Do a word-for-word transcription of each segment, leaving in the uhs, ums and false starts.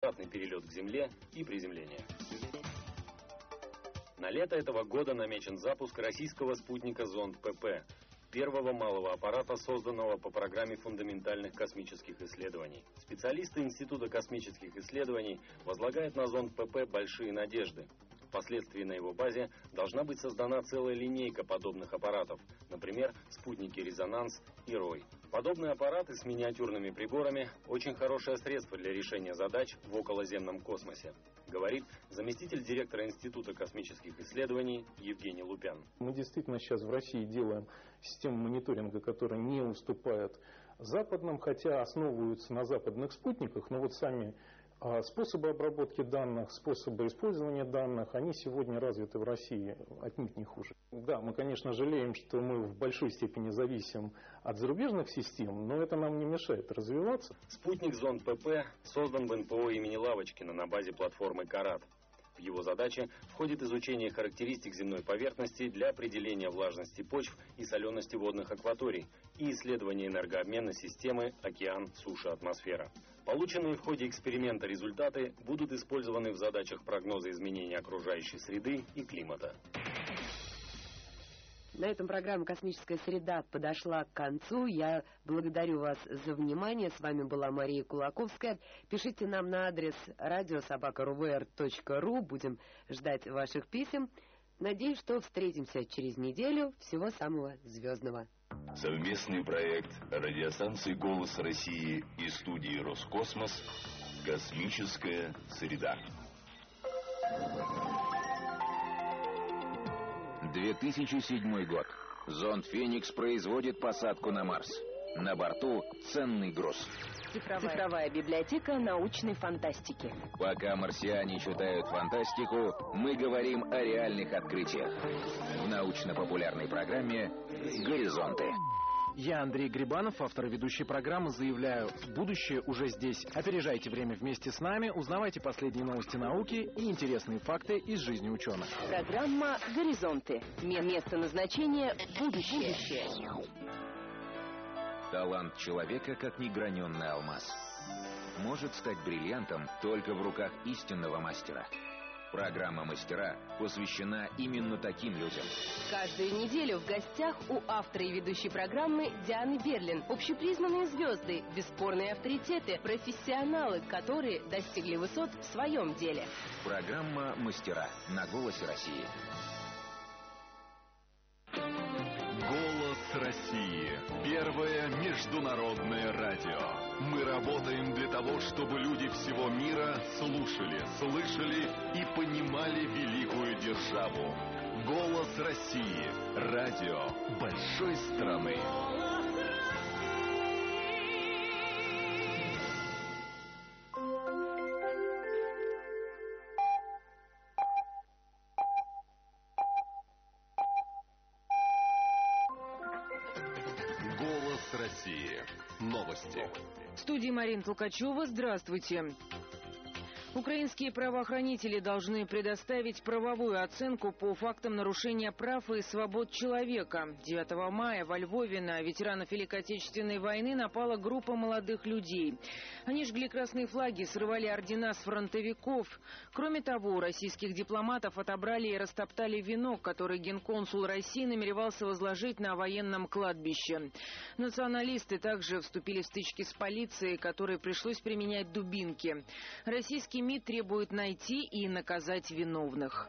обратный перелет к Земле и приземление. На лето этого года намечен запуск российского спутника «Зонд ПП», первого малого аппарата, созданного по программе фундаментальных космических исследований. Специалисты Института космических исследований возлагают на «Зонд ПП» большие надежды. Впоследствии на его базе должна быть создана целая линейка подобных аппаратов, например, спутники «Резонанс» и «Рой». Подобные аппараты с миниатюрными приборами – очень хорошее средство для решения задач в околоземном космосе, говорит заместитель директора Института космических исследований Евгений Лупян. Мы действительно сейчас в России делаем систему мониторинга, которая не уступает западным, хотя основываются на западных спутниках, но вот сами способы обработки данных, способы использования данных, они сегодня развиты в России отнюдь не хуже. Да, мы, конечно, жалеем, что мы в большой степени зависим от зарубежных систем, но это нам не мешает развиваться. Спутник «Зонд ПП» создан в эн пэ о имени Лавочкина на базе платформы «Карат». В его задачи входит изучение характеристик земной поверхности для определения влажности почв и солености водных акваторий и исследование энергообменной системы океан-суша-атмосфера. Полученные в ходе эксперимента результаты будут использованы в задачах прогноза изменения окружающей среды и климата. На этом программа «Космическая среда» подошла к концу. Я благодарю вас за внимание. С вами была Мария Кулаковская. Пишите нам на адрес радио собака эр вэ эр точка ру. Будем ждать ваших писем. Надеюсь, что встретимся через неделю. Всего самого звездного. Совместный проект радиостанции «Голос России» и студии «Роскосмос» «Космическая среда». две тысячи седьмой год. Зонд «Феникс» производит посадку на Марс. На борту ценный груз. Цифровая, Цифровая библиотека научной фантастики. Пока марсиане читают фантастику, мы говорим о реальных открытиях. В научно-популярной программе «Горизонты». Я, Андрей Грибанов, автор и ведущей программы, заявляю, будущее уже здесь. Опережайте время вместе с нами, узнавайте последние новости науки и интересные факты из жизни ученых. Программа «Горизонты». Место назначения – будущее. Талант человека, как неграненный алмаз, может стать бриллиантом только в руках истинного мастера. Программа «Мастера» посвящена именно таким людям. Каждую неделю в гостях у автора и ведущей программы Дианы Берлин. Общепризнанные звезды, бесспорные авторитеты, профессионалы, которые достигли высот в своем деле. Программа «Мастера» на «Голосе России». «Голос России» — первое международное радио. Мы работаем для того, чтобы люди всего мира слушали, слышали и понимали великую державу. «Голос России» — радио большой страны. «Голос России». Новости. В студии Марина Толкачева. Здравствуйте. Украинские правоохранители должны предоставить правовую оценку по фактам нарушения прав и свобод человека. девятого мая во Львове на ветеранов Великой Отечественной войны напала группа молодых людей. Они жгли красные флаги, срывали ордена с фронтовиков. Кроме того, у российских дипломатов отобрали и растоптали венок, который генконсул России намеревался возложить на военном кладбище. Националисты также вступили в стычки с полицией, которой пришлось применять дубинки. Российские МИД требует найти и наказать виновных.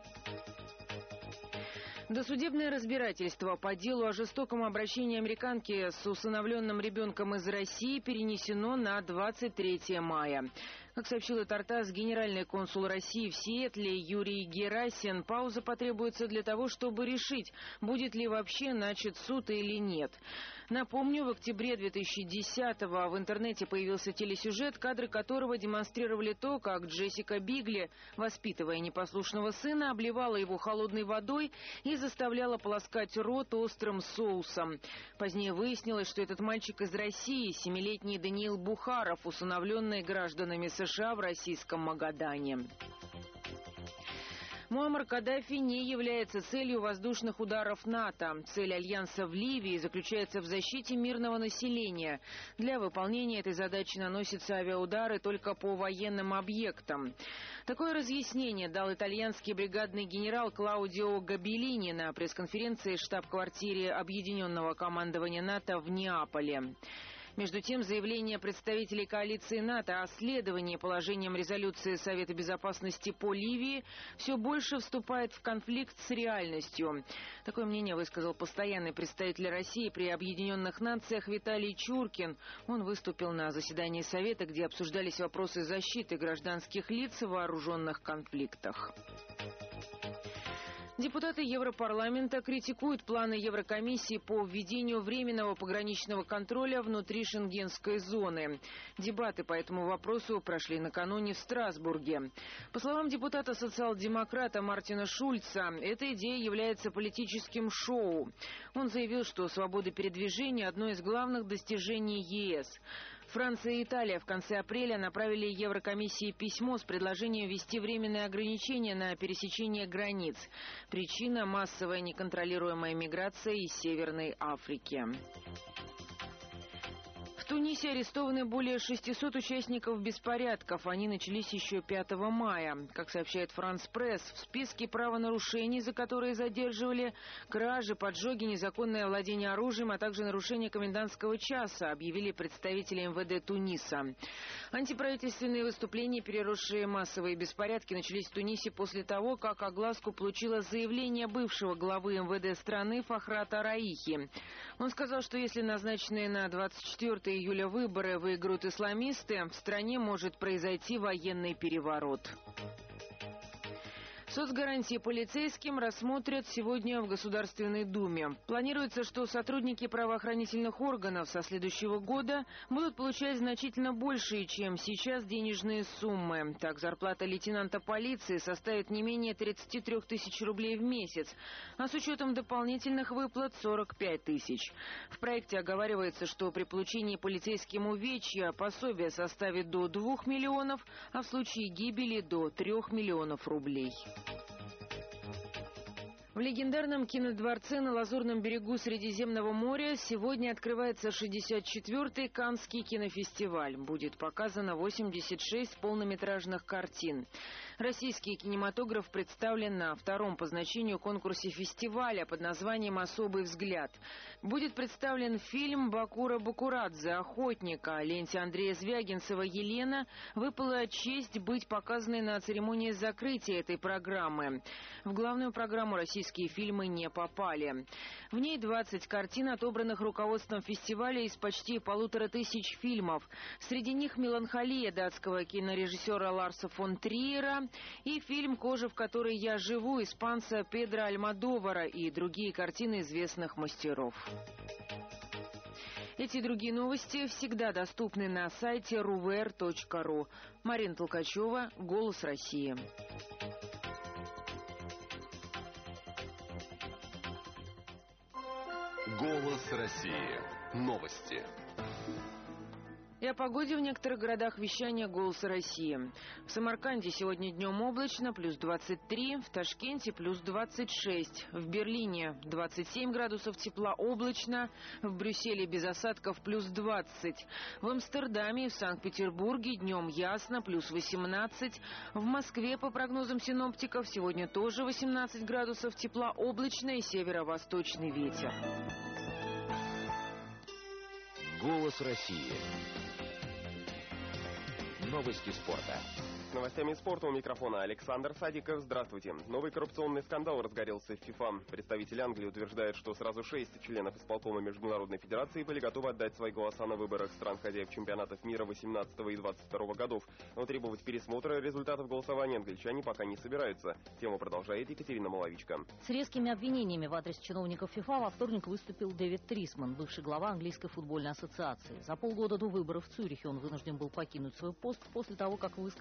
Досудебное разбирательство по делу о жестоком обращении американки с усыновленным ребенком из России перенесено на двадцать третье мая. Как сообщила Тартас, генеральный консул России в Сиэтле Юрий Герасин, пауза потребуется для того, чтобы решить, будет ли вообще начат суд или нет. Напомню, в октябре две тысячи десятого в интернете появился телесюжет, кадры которого демонстрировали то, как Джессика Бигли, воспитывая непослушного сына, обливала его холодной водой и заставляла полоскать рот острым соусом. Позднее выяснилось, что этот мальчик из России, семилетний Даниил Бухаров, усыновленный гражданами США в российском Магадане. Муаммар Каддафи не является целью воздушных ударов НАТО. Цель альянса в Ливии заключается в защите мирного населения. Для выполнения этой задачи наносятся авиаудары только по военным объектам. Такое разъяснение дал итальянский бригадный генерал Клаудио Габеллини на пресс-конференции в штаб-квартире Объединенного командования НАТО в Неаполе. Между тем, заявление представителей коалиции НАТО о следовании положениям резолюции Совета Безопасности по Ливии все больше вступает в конфликт с реальностью. Такое мнение высказал постоянный представитель России при Объединенных Нациях Виталий Чуркин. Он выступил на заседании Совета, где обсуждались вопросы защиты гражданских лиц в вооруженных конфликтах. Депутаты Европарламента критикуют планы Еврокомиссии по введению временного пограничного контроля внутри шенгенской зоны. Дебаты по этому вопросу прошли накануне в Страсбурге. По словам депутата-социал-демократа Мартина Шульца, эта идея является политическим шоу. Он заявил, что свобода передвижения – одно из главных достижений ЕС. Франция и Италия в конце апреля направили Еврокомиссии письмо с предложением ввести временные ограничения на пересечение границ. Причина – массовая неконтролируемая миграция из Северной Африки. В Тунисе арестованы более шестисот участников беспорядков. Они начались еще пятого мая. Как сообщает Франс Пресс, в списке правонарушений, за которые задерживали кражи, поджоги, незаконное владение оружием, а также нарушение комендантского часа, объявили представители эм вэ дэ Туниса. Антиправительственные выступления, переросшие массовые беспорядки, начались в Тунисе после того, как огласку получило заявление бывшего главы эм вэ дэ страны Фахрата Раихи. Он сказал, что если назначенные на двадцать четвёртое июля выборы выиграют исламисты, в стране может произойти военный переворот. Соцгарантии полицейским рассмотрят сегодня в Государственной Думе. Планируется, что сотрудники правоохранительных органов со следующего года будут получать значительно большие, чем сейчас, денежные суммы. Так, зарплата лейтенанта полиции составит не менее тридцати трёх тысяч рублей в месяц, а с учетом дополнительных выплат сорок пять тысяч. В проекте оговаривается, что при получении полицейским увечья пособие составит до двух миллионов, а в случае гибели до трёх миллионов рублей. В легендарном кинодворце на Лазурном берегу Средиземного моря сегодня открывается шестьдесят четвёртый Каннский кинофестиваль. Будет показано восемьдесят шесть полнометражных картин. Российский кинематограф представлен на втором по значению конкурсе фестиваля под названием «Особый взгляд». Будет представлен фильм Бакура Бакурадзе «Охотника». Ленте Андрея Звягинцева «Елена» выпала честь быть показанной на церемонии закрытия этой программы. В главную программу российские фильмы не попали. В ней двадцать картин, отобранных руководством фестиваля из почти полутора тысяч фильмов. Среди них «Меланхолия» датского кинорежиссера Ларса фон Триера и фильм «Кожа, в которой я живу» испанца Педро Альмодовара и другие картины известных мастеров. Эти и другие новости всегда доступны на сайте эр у вэ эр точка ру. Марина Толкачева, «Голос России». Голос России. Новости. И о погоде в некоторых городах вещания «Голоса России». В Самарканде сегодня днем облачно, плюс двадцать три, в Ташкенте плюс двадцать шесть, в Берлине двадцать семь градусов тепла облачно, в Брюсселе без осадков плюс двадцать, в Амстердаме и в Санкт-Петербурге днем ясно, плюс восемнадцать, в Москве, по прогнозам синоптиков, сегодня тоже восемнадцать градусов тепла облачно и северо-восточный ветер. «Голос России». Новости спорта. С новостями спорта у микрофона Александр Садиков. Здравствуйте. Новый коррупционный скандал разгорелся в ФИФА. Представитель Англии утверждает, что сразу шесть членов исполкома Международной Федерации были готовы отдать свои голоса на выборах стран-хозяев чемпионатов мира восемнадцатого и двадцать второго годов. Но требовать пересмотра результатов голосования англичане пока не собираются. Тему продолжает Екатерина Маловичка. С резкими обвинениями в адрес чиновников ФИФА во вторник выступил Дэвид Трисман, бывший глава английской футбольной ассоциации. За полгода до выборов в Цюрихе он вынужден был покинуть свой пост после того, как высказался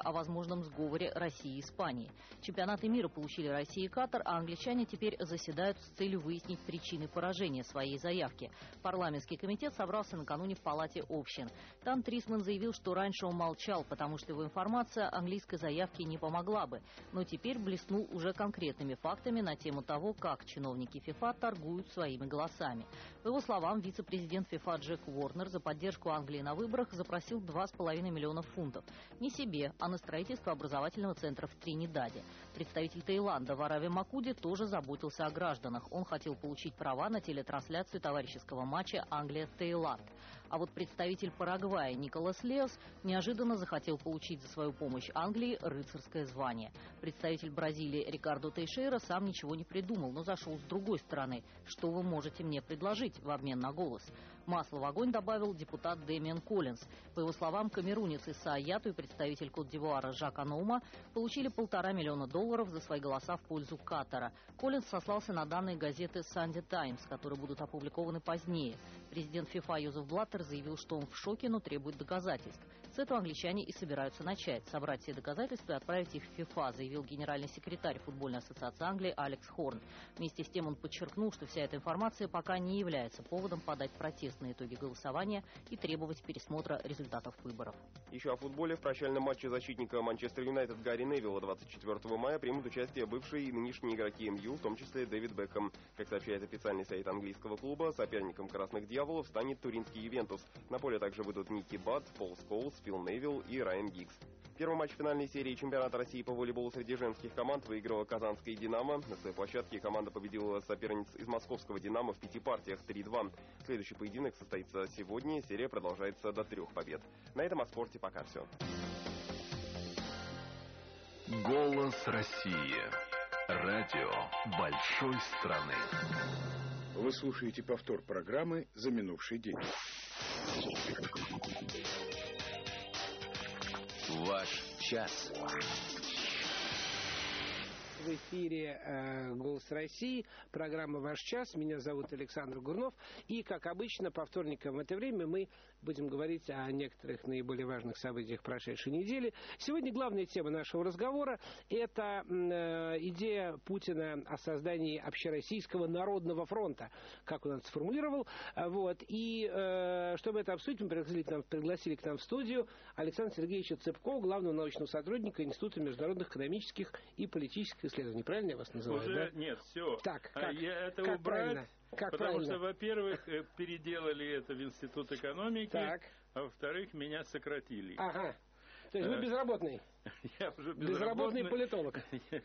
о возможном сговоре России и Испании. Чемпионаты мира получили Россия и Катар, а англичане теперь заседают с целью выяснить причины поражения своей заявки. Парламентский комитет собрался накануне в Палате общин. Там Трисман заявил, что раньше он молчал, потому что его информация английской заявке не помогла бы. Но теперь блеснул уже конкретными фактами на тему того, как чиновники ФИФА торгуют своими голосами. По его словам, вице-президент ФИФА Джек Уорнер за поддержку Англии на выборах запросил два с половиной миллиона фунтов. Не себе, а на строительство образовательного центра в Тринидаде. Представитель Таиланда Варави Макуди тоже заботился о гражданах. Он хотел получить права на телетрансляцию товарищеского матча Англия-Таиланд. А вот представитель Парагвая Николас Леос неожиданно захотел получить за свою помощь Англии рыцарское звание. Представитель Бразилии Рикардо Тейшейра сам ничего не придумал, но зашел с другой стороны. Что вы можете мне предложить в обмен на голос? Масло в огонь добавил депутат Дэмиан Коллинз. По его словам, камерунец Иса Аяту и представитель Кот-д'Ивуара Жак Анаума получили полтора миллиона долларов за свои голоса в пользу Катара. Коллинз сослался на данные газеты «Санди Таймс», которые будут опубликованы позднее. Президент ФИФА Йозеф Блаттер заявил, что он в шоке, но требует доказательств. С этого англичане и собираются начать. Собрать все доказательства и отправить их в ФИФА, заявил генеральный секретарь футбольной ассоциации Англии Алекс Хорн. Вместе с тем он подчеркнул, что вся эта информация пока не является поводом подать протест на итоги голосования и требовать пересмотра результатов выборов. Еще о футболе. В прощальном матче защитника Манчестер Юнайтед Гарри Невилла двадцать четвёртого мая примут участие бывшие и нынешние игроки эм ю, в том числе Дэвид Бекхэм. Как сообщает официальный сайт английского клуба, соперником красных дьяволов станет туринский Ювентус. На поле также выйдут Ники Бат, Пол Скоулс, Фил Невилл и Райан Гиггс. Первый матч финальной серии чемпионата России по волейболу среди женских команд выиграла казанская «Динамо». На своей площадке команда победила соперниц из московского «Динамо» в пяти партиях три-два. Следующий поединок состоится сегодня. Серия продолжается до трех побед. На этом о спорте пока все. Голос России. Радио большой страны. Вы слушаете повтор программы за минувший день. Ваш час. В эфире э, «Голос России», программа «Ваш час». Меня зовут Александр Гурнов. И, как обычно, по вторникам в это время мы будем говорить о некоторых наиболее важных событиях прошедшей недели. Сегодня главная тема нашего разговора – это э, идея Путина о создании Общероссийского народного фронта, как он это сформулировал. Вот. И э, чтобы это обсудить, мы пригласили к, нам, пригласили к нам в студию Александра Сергеевича Цыпкова, главного научного сотрудника Института международных экономических и политических исследований. Правильно я вас называю? Уже да? нет, все. Так, как, а я это как убрать, правильно? Как потому правильно? что, во-первых, переделали это в Институт экономики, так. а во-вторых, меня сократили. Ага. То есть вы безработный? Я уже безработный. Безработный политолог.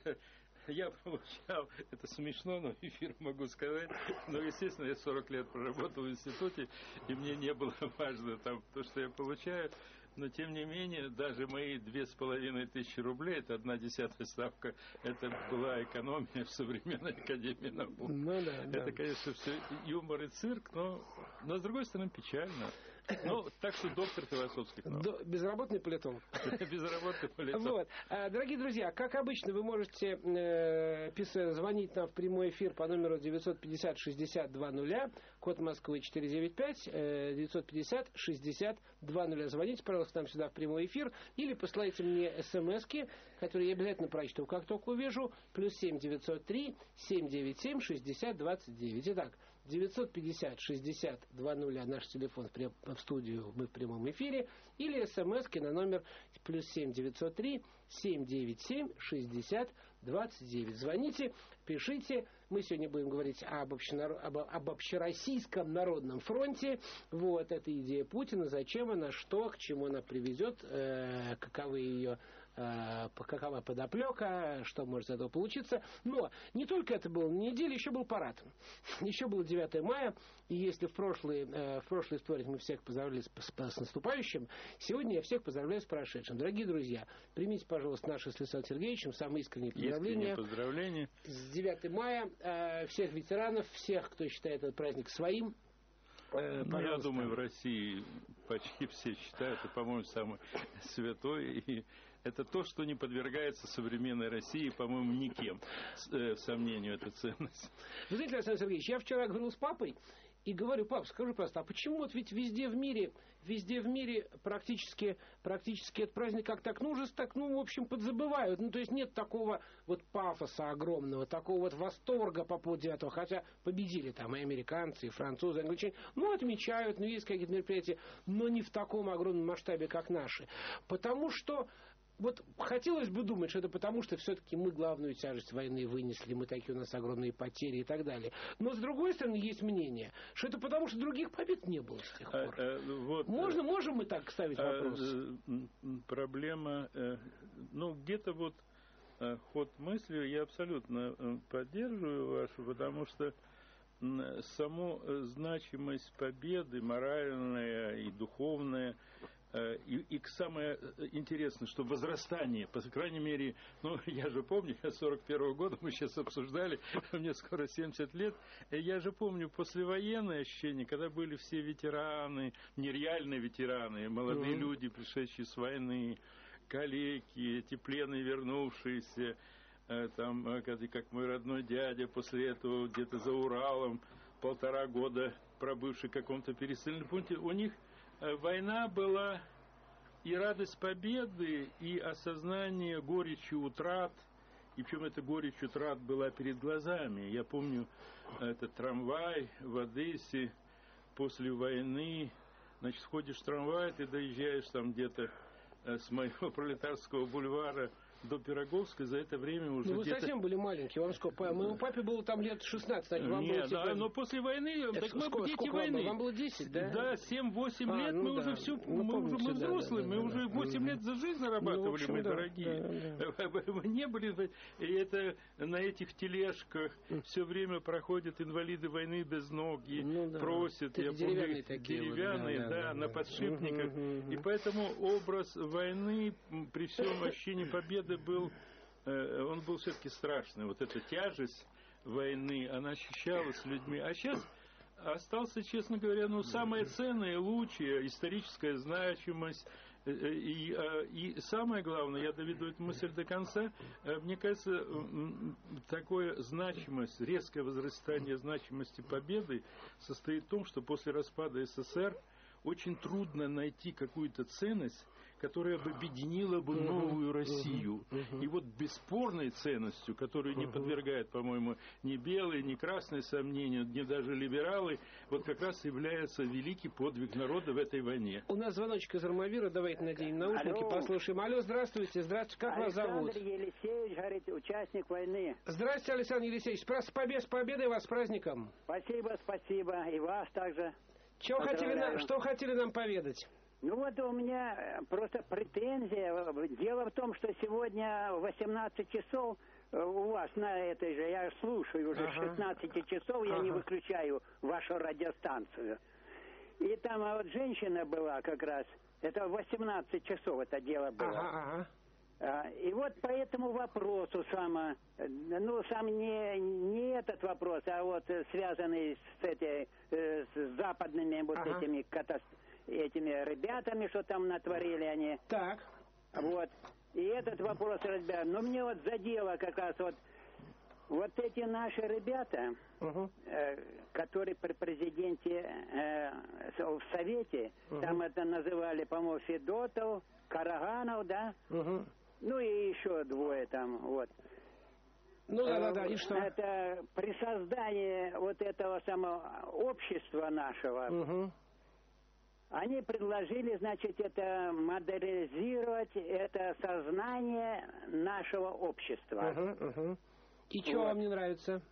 Я получал, это смешно, но эфир могу сказать, но, естественно, я сорок лет проработал в институте, и мне не было важно там то, что я получаю. Но, тем не менее, даже мои две с половиной тысячи рублей, это одна десятая ставка, это была экономия в современной академии наук. Ну, да, это, да. конечно, все юмор и цирк, но, но с другой стороны, печально. Ну, так что доктор философских наук. До, безработный политолог. Безработный политолог. Вот. Дорогие друзья, как обычно, вы можете э, писать, звонить нам в прямой эфир по номеру девятьсот пятьдесят шестьдесят два нуля, код Москвы четыреста девяносто пять, э, девятьсот пятьдесят шестьдесят два нуля. Звоните, пожалуйста, нам сюда в прямой эфир, или посылайте мне смски, которые я обязательно прочту, как только увижу, плюс семь девятьсот три семь девять семь шестьдесят двадцать девять. Итак, девятьсот пятьдесят шестьдесят два нуля, наш телефон в, в студию, мы в прямом эфире, или смски на номер плюс семь девятьсот три семь девять семь шестьдесят двадцать девять. Звоните, пишите. Мы сегодня будем говорить об, общенарод... об, об общероссийском народном фронте. Вот, это идея Путина, зачем она, что, к чему она приведет, э, каковы ее... какова подоплека, что может из этого получиться. Но не только это было на неделе, еще был парад. Еще было девятое мая, и если в прошлый, в прошлый вторник мы всех поздравляли с, с наступающим, сегодня я всех поздравляю с прошедшим. Дорогие друзья, примите, пожалуйста, наши с Александром Сергеевичем самые искренние поздравления. поздравления. С девятым мая всех ветеранов, всех, кто считает этот праздник своим. Ну, я думаю, в России почти все считают, это, по-моему, самый святой, и это то, что не подвергается современной России, по-моему, никем э, сомнению, эта ценность. Вы знаете, Александр Сергеевич, я вчера говорил с папой, И говорю: пап, скажи, пожалуйста, а почему вот ведь везде в мире, везде в мире практически, практически этот праздник как так, ну, уже так, ну, в общем, подзабывают. Ну, то есть нет такого вот пафоса огромного, такого вот восторга по поводу этого. Хотя победили там и американцы, и французы, и англичане. Ну, отмечают, ну, есть какие-то мероприятия, но не в таком огромном масштабе, как наши. Потому что вот хотелось бы думать, что это потому, что все-таки мы главную тяжесть войны вынесли, мы такие, у нас огромные потери и так далее. Но, с другой стороны, есть мнение, что это потому, что других побед не было с тех пор. А, а, вот, Можно, можем мы так ставить вопрос? А, проблема, ну, где-то вот ход мысли я абсолютно поддерживаю вашу, потому что саму значимость победы, моральная и духовная, И, и самое интересное, что возрастание, по крайней мере, ну, я же помню, я сорок первого года, мы сейчас обсуждали, мне скоро семьдесят лет, и я же помню послевоенное ощущение, когда были все ветераны, нереальные ветераны, молодые mm-hmm. люди, пришедшие с войны, калеки, эти пленные, вернувшиеся, там, как мой родной дядя, после этого где-то за Уралом, полтора года пробывший в каком-то переселенном пункте, у них война была и радость победы, и осознание горечи утрат, и причем эта горечь утрат была перед глазами. Я помню этот трамвай в Одессе после войны, значит, ходишь в трамвай, ты доезжаешь там где-то с моего Пролетарского бульвара до Пироговской, за это время уже ну, вы где-то... совсем были маленькие, вам сколько? Моему папе было там лет шестнадцать, а вам Нет, было... да, но после войны, это так мы сколько, дети сколько войны. Вам было? Вам было десять, да? Да, семь-восемь а, лет, ну мы да. уже всю, ну, мы помните, уже мы взрослые, да, мы да, уже восемь да. лет за жизнь зарабатывали, ну, общем, мы да, дорогие. Да, да. Мы не были, и это на этих тележках все время проходят инвалиды войны без ног, и ну, да. просят, это я деревянные помню, такие деревянные, вот, да, да, да, на да. подшипниках. Угу, угу. И поэтому образ войны при всем ощущении победы был, он был все-таки страшный. Вот эта тяжесть войны, она ощущалась людьми. А сейчас остался, честно говоря, ну, самое ценное, лучшее, историческая значимость. И, и самое главное, я доведу эту мысль до конца, мне кажется, такая значимость, резкое возрастание значимости победы состоит в том, что после распада СССР очень трудно найти какую-то ценность, которая бы объединила бы новую Россию. И вот бесспорной ценностью, которую не подвергают, по-моему, ни белые, ни красные сомнения, ни даже либералы, вот как раз является великий подвиг народа в этой войне. У нас звоночек из Армавира, давайте наденем наушники, Алло. послушаем. Алло, здравствуйте, здравствуйте, как Александр вас зовут? Александр Елисеевич, говорите, участник войны. Здравствуйте, Александр Елисеевич, с побед, с победой вас, с праздником. Спасибо, спасибо, и вас также. Что хотели, нам, что хотели нам поведать? Ну вот у меня просто претензия. Дело в том, что сегодня в восемнадцать часов у вас на этой же, я слушаю уже ага. с шестнадцати часов, я ага. не выключаю вашу радиостанцию. И там вот женщина была как раз, это в восемнадцать часов это дело было. Ага, ага. И вот по этому вопросу сам, ну сам не, не этот вопрос, а вот связанный с, этой, с западными вот ага. этими катастрофами, этими ребятами, что там натворили они. Так. Вот. И этот вопрос разбирать. Но мне вот задело как раз вот вот эти наши ребята, uh-huh. э, которые при президенте э, в Совете, uh-huh. там это называли, по-моему, Федотов, Караганов, да? Uh-huh. Ну и еще двое там, вот. Ну да, да, да, и что? Это при создании вот этого самого общества нашего, uh-huh. они предложили, значит, это модернизировать, это сознание нашего общества. Uh-huh, uh-huh. И что вот. Вам не нравится?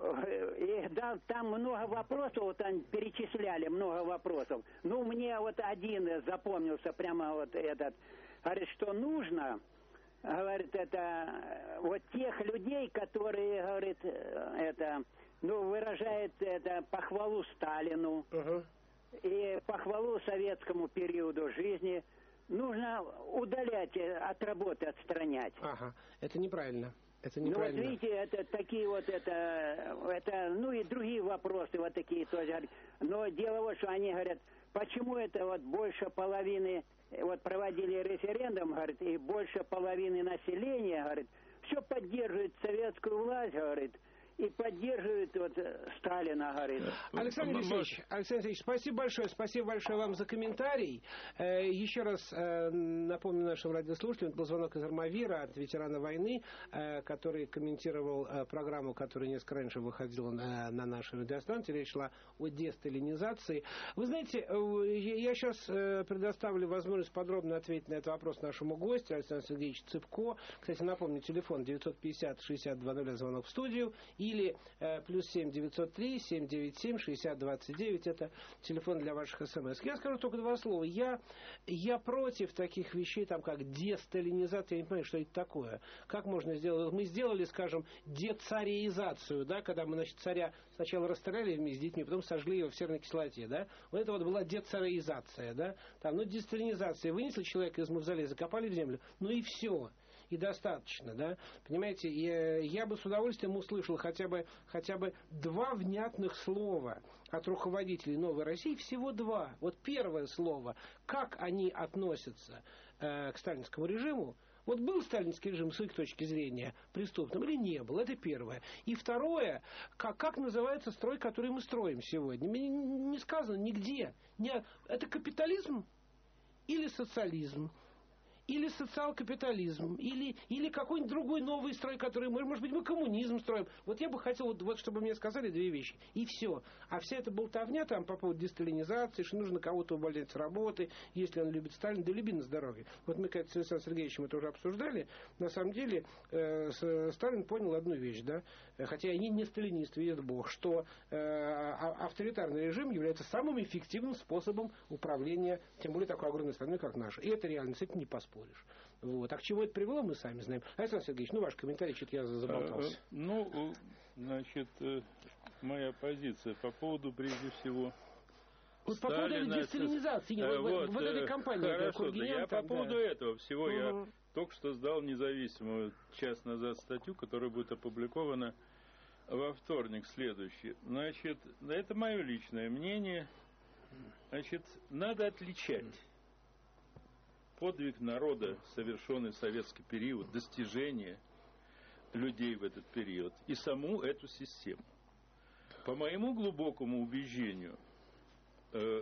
И, да, там много вопросов, вот они перечисляли много вопросов. Ну, мне вот один запомнился, прямо вот этот, говорит, что нужно, говорит, это вот тех людей, которые, говорит, это, ну, выражает это похвалу Сталину. Uh-huh. И похвалу советскому периоду жизни нужно удалять, от работы отстранять. Ага, это неправильно. Это неправильно. Ну вот видите, это такие вот это, это, ну и другие вопросы вот такие тоже. Но дело вот, что они говорят, почему это вот больше половины, вот проводили референдум, говорит, и больше половины населения, говорит, все поддерживает советскую власть, говорит, и поддерживает вот Сталина, говорит. Александр Алексеевич, Александр Алексеевич, спасибо большое, спасибо большое вам за комментарий. Еще раз напомню нашим радиослушателям, это был звонок из Армавира от ветерана войны, который комментировал программу, которая несколько раньше выходила на, на нашей радиостанции. Речь шла о десталинизации. Вы знаете, я сейчас предоставлю возможность подробно ответить на этот вопрос нашему гостю, Александру Сергеевичу Цыпко. Кстати, напомню, телефон девятьсот пятьдесят шестьдесят два ноль, звонок в студию, или э, плюс семь девятьсот три семь девять семь шестьдесят двадцать девять, это телефон для ваших смс. Я скажу только два слова. Я, я против таких вещей, там, как десталинизация. Я не понимаю, что это такое. Как можно сделать? Мы сделали, скажем, децареизацию, да, когда мы, значит, царя сначала расстреляли вместе с детьми, потом сожгли его в серной кислоте, да. Вот это вот была децареизация, да. Там, ну, десталинизация. Вынесли человека из мавзолея, закопали в землю. Ну и все. И достаточно, да. Понимаете, я, я бы с удовольствием услышал хотя бы, хотя бы два внятных слова от руководителей Новой России, всего два. Вот первое слово, как они относятся э, к сталинскому режиму. Вот был сталинский режим с их точки зрения преступным или не был, это первое. И второе, как, как называется строй, который мы строим сегодня. Мне не сказано нигде. Не, это капитализм или социализм? Или социал-капитализм, или, или какой-нибудь другой новый строй, который мы, может быть, мы коммунизм строим. Вот я бы хотел, вот, вот чтобы мне сказали две вещи, и все. А вся эта болтовня там по поводу десталинизации, что нужно кого-то увольнять с работы, если он любит Сталина, да люби на здоровье. Вот мы, как с Александром Сергеевичем это уже обсуждали. На самом деле э, с, Сталин понял одну вещь, да, хотя они не сталинисты, видит Бог, что э, авторитарный режим является самым эффективным способом управления, тем более такой огромной страной, как наша. И это реально, с этим не поспоришь. Вот. А к чему это привело, мы сами знаем. Александр Сергеевич, ну ваш комментарий, что-то я заболтался. Ну, значит, моя позиция по поводу, прежде всего, вот по поводу этой десталинизации, э, вот, вот, вот этой кампании. Хорошо, да, я там, по поводу да. этого всего, угу. Я только что сдал независимую час назад статью, которая будет опубликована во вторник следующий. Значит, это мое личное мнение. Значит, надо отличать подвиг народа, совершенный в советский период, достижения людей в этот период и саму эту систему. По моему глубокому убеждению, э,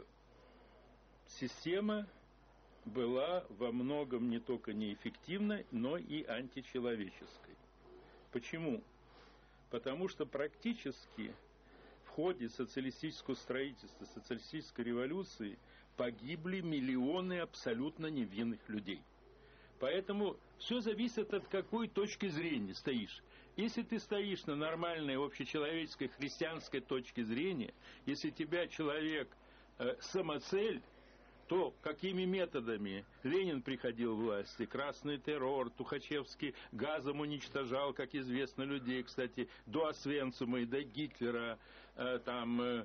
система была во многом не только неэффективной, но и античеловеческой. Почему? Потому что практически в ходе социалистического строительства, социалистической революции погибли миллионы абсолютно невинных людей. Поэтому все зависит от какой точки зрения стоишь. Если ты стоишь на нормальной общечеловеческой христианской точке зрения, если тебя человек э, самоцель, то какими методами Ленин приходил к власти? Красный террор, Тухачевский газом уничтожал, как известно, людей, кстати, до Освенцима и до Гитлера, э, там... Э,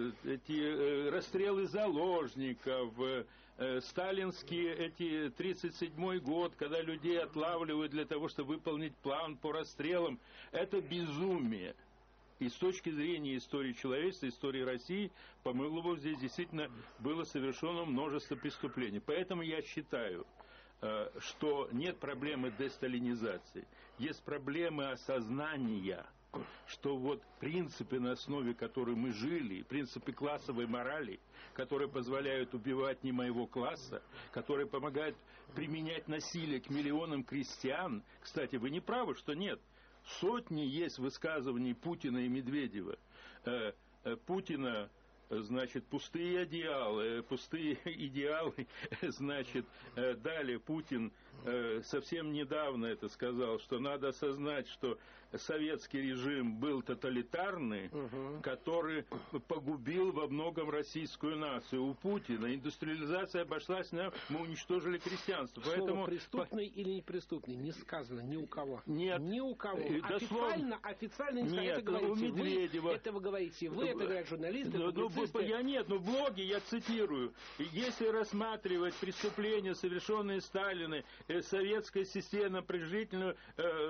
эти расстрелы заложников, сталинские эти тридцать седьмой год, когда людей отлавливают для того, чтобы выполнить план по расстрелам, это безумие. И с точки зрения истории человечества, истории России, по моему глубокому, здесь действительно было совершено множество преступлений. Поэтому я считаю, что нет проблемы десталинизации, есть проблемы осознания, что вот принципы, на основе которых мы жили, принципы классовой морали, которые позволяют убивать не моего класса, которые помогают применять насилие к миллионам крестьян. Кстати, вы не правы, что нет. Сотни есть высказываний Путина и Медведева. Э, э, Путина, значит, пустые одеяла, пустые идеалы, значит, э, далее Путин э, совсем недавно это сказал, что надо осознать, что советский режим был тоталитарный, угу. который погубил во многом российскую нацию. У Путина индустриализация обошлась на... Мы уничтожили крестьянство. Слово поэтому... преступный или непреступный не сказано ни у кого. Нет. Ни у кого. Дословно... Официально, официально не нет, это говорите у Медведева. вы. Это вы говорите вы, это говорят журналисты, ну, публицисты. Я нет, но в блоге я цитирую. Если рассматривать преступления, совершенные Сталиной, э, советская система прижительного... Э,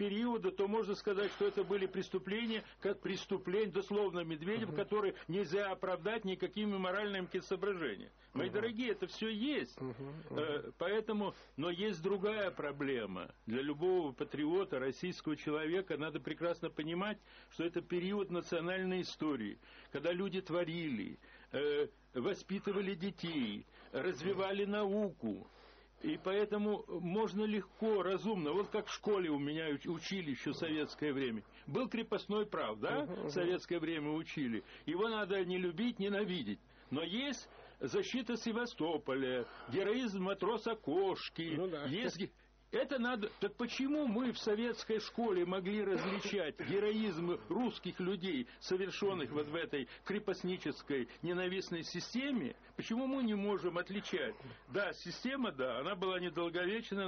периода, то можно сказать, что это были преступления, как преступления, дословно Медведев, uh-huh. которые нельзя оправдать никакими моральными соображениями. Мои uh-huh. дорогие, это все есть. Uh-huh. Uh-huh. Поэтому, но есть другая проблема. Для любого патриота, российского человека, надо прекрасно понимать, что это период национальной истории, когда люди творили, э, воспитывали детей, развивали науку. И поэтому можно легко, разумно, вот как в школе у меня учили еще в советское время. Был крепостной прав, да, в советское время учили. Его надо не любить, ненавидеть. Но есть защита Севастополя, героизм матроса Кошки, ну, да. есть... Это надо... Так почему мы в советской школе могли различать героизм русских людей, совершенных вот в этой крепостнической ненавистной системе? Почему мы не можем отличать? Да, система, да, она была недолговечна,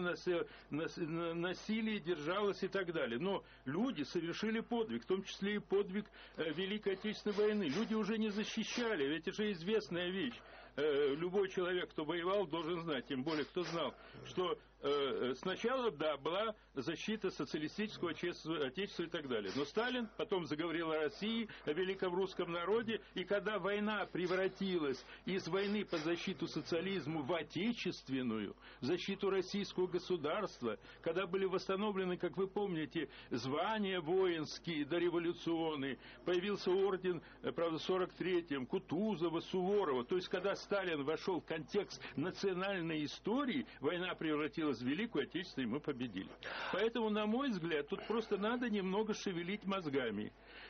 насилие держалось и так далее. Но люди совершили подвиг, в том числе и подвиг Великой Отечественной войны. Люди уже не защищали, ведь это же известная вещь. Любой человек, кто воевал, должен знать, тем более, кто знал, что э, сначала, да, была защита социалистического отечества и так далее. Но Сталин потом заговорил о России, о великом русском народе, и когда война превратилась из войны по защиту социализму в отечественную, в защиту российского государства, когда были восстановлены, как вы помните, звания воинские, дореволюционные, появился орден, правда, в сорок третьем, Кутузова, Суворова, то есть, когда Сталин вошел в контекст национальной истории, война превратилась в Великую Отечественную, и мы победили. Поэтому, на мой взгляд, тут просто надо немного шевелить мозгами.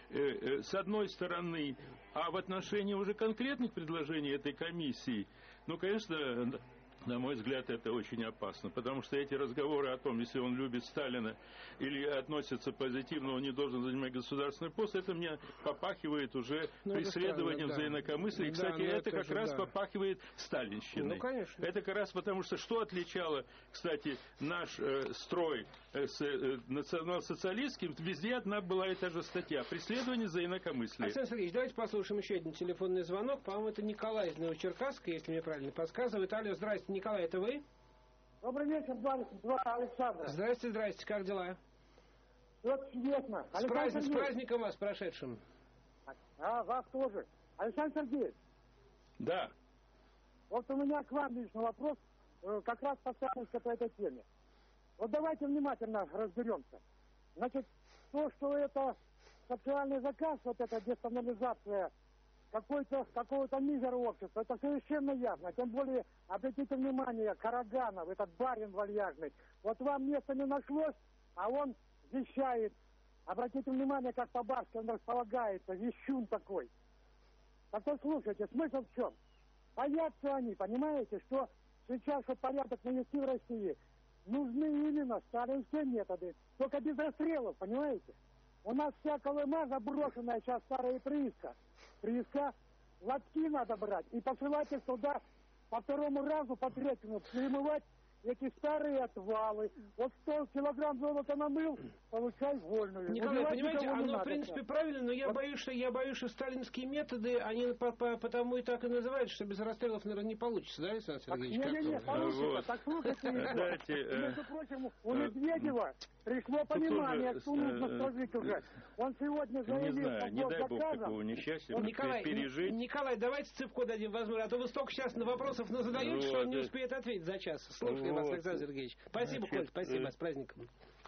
С одной стороны, а в отношении уже конкретных предложений этой комиссии, ну, конечно... На мой взгляд, это очень опасно, потому что эти разговоры о том, если он любит Сталина или относится позитивно, он не должен занимать государственный пост, это мне попахивает уже ну, преследованием да. за инакомыслие. И, кстати, да, это, это как же, раз да. попахивает сталинщиной. Ну, конечно. Это как раз потому, что что отличало, кстати, наш э, строй э, с э, национал-социалистским, везде одна была и та же статья. Преследование за инакомыслие. Александр Сергеевич, давайте послушаем еще один телефонный звонок. По-моему, это Николай из Новочеркасска, если мне правильно подсказывает. Алло, здрасте. Николай, это вы? Добрый вечер, два, два Александра. Здрасте, здрасте, как дела? Все чудесно. С, праздник, с праздником вас прошедшим. А, вас тоже. Александр Сергеевич. Да. Вот у меня к вам лично вопрос, как раз касается по этой теме. Вот давайте внимательно разберемся. Значит, то, что это социальный заказ, вот эта дестабилизация какой-то, какого-то мизера общества, это совершенно ясно. Тем более, обратите внимание, Караганов, этот барин вальяжный, вот вам места не нашлось, а он вещает. Обратите внимание, как по-барски он располагается, вещун такой. Так вот, слушайте, смысл в чем? Боятся они, понимаете, что сейчас, чтобы порядок навести в России, нужны именно сталинские методы, только без расстрелов, понимаете? У нас вся Колыма заброшенная, сейчас старая прииска. Прииска, лотки надо брать и посылать их туда по второму разу, по третьему, перемывать эти старые отвалы. Вот сто килограмм золота намыл, получай вольную. Николай, убивать понимаете, оно в принципе так. правильно, но я вот. боюсь, что я боюсь, что сталинские методы, они по, по, потому и так и называют, что без расстрелов, наверное, не получится, да, Александр Сергеевич? Так, не, не, не, получится. Вот. Так слушайте, между прочим, у Медведева пришло понимание, что нужно сложить уже. Он сегодня заявил, не знаю, не дай бог такого несчастья Николай, пережить. Николай, давайте цыпку дадим возможность, а то вы столько сейчас на вопросов задаете, вот, что он не успеет ответить за час. Слушаем вот. вас, Александр Сергеевич. Спасибо, Коль, спасибо, с праздником.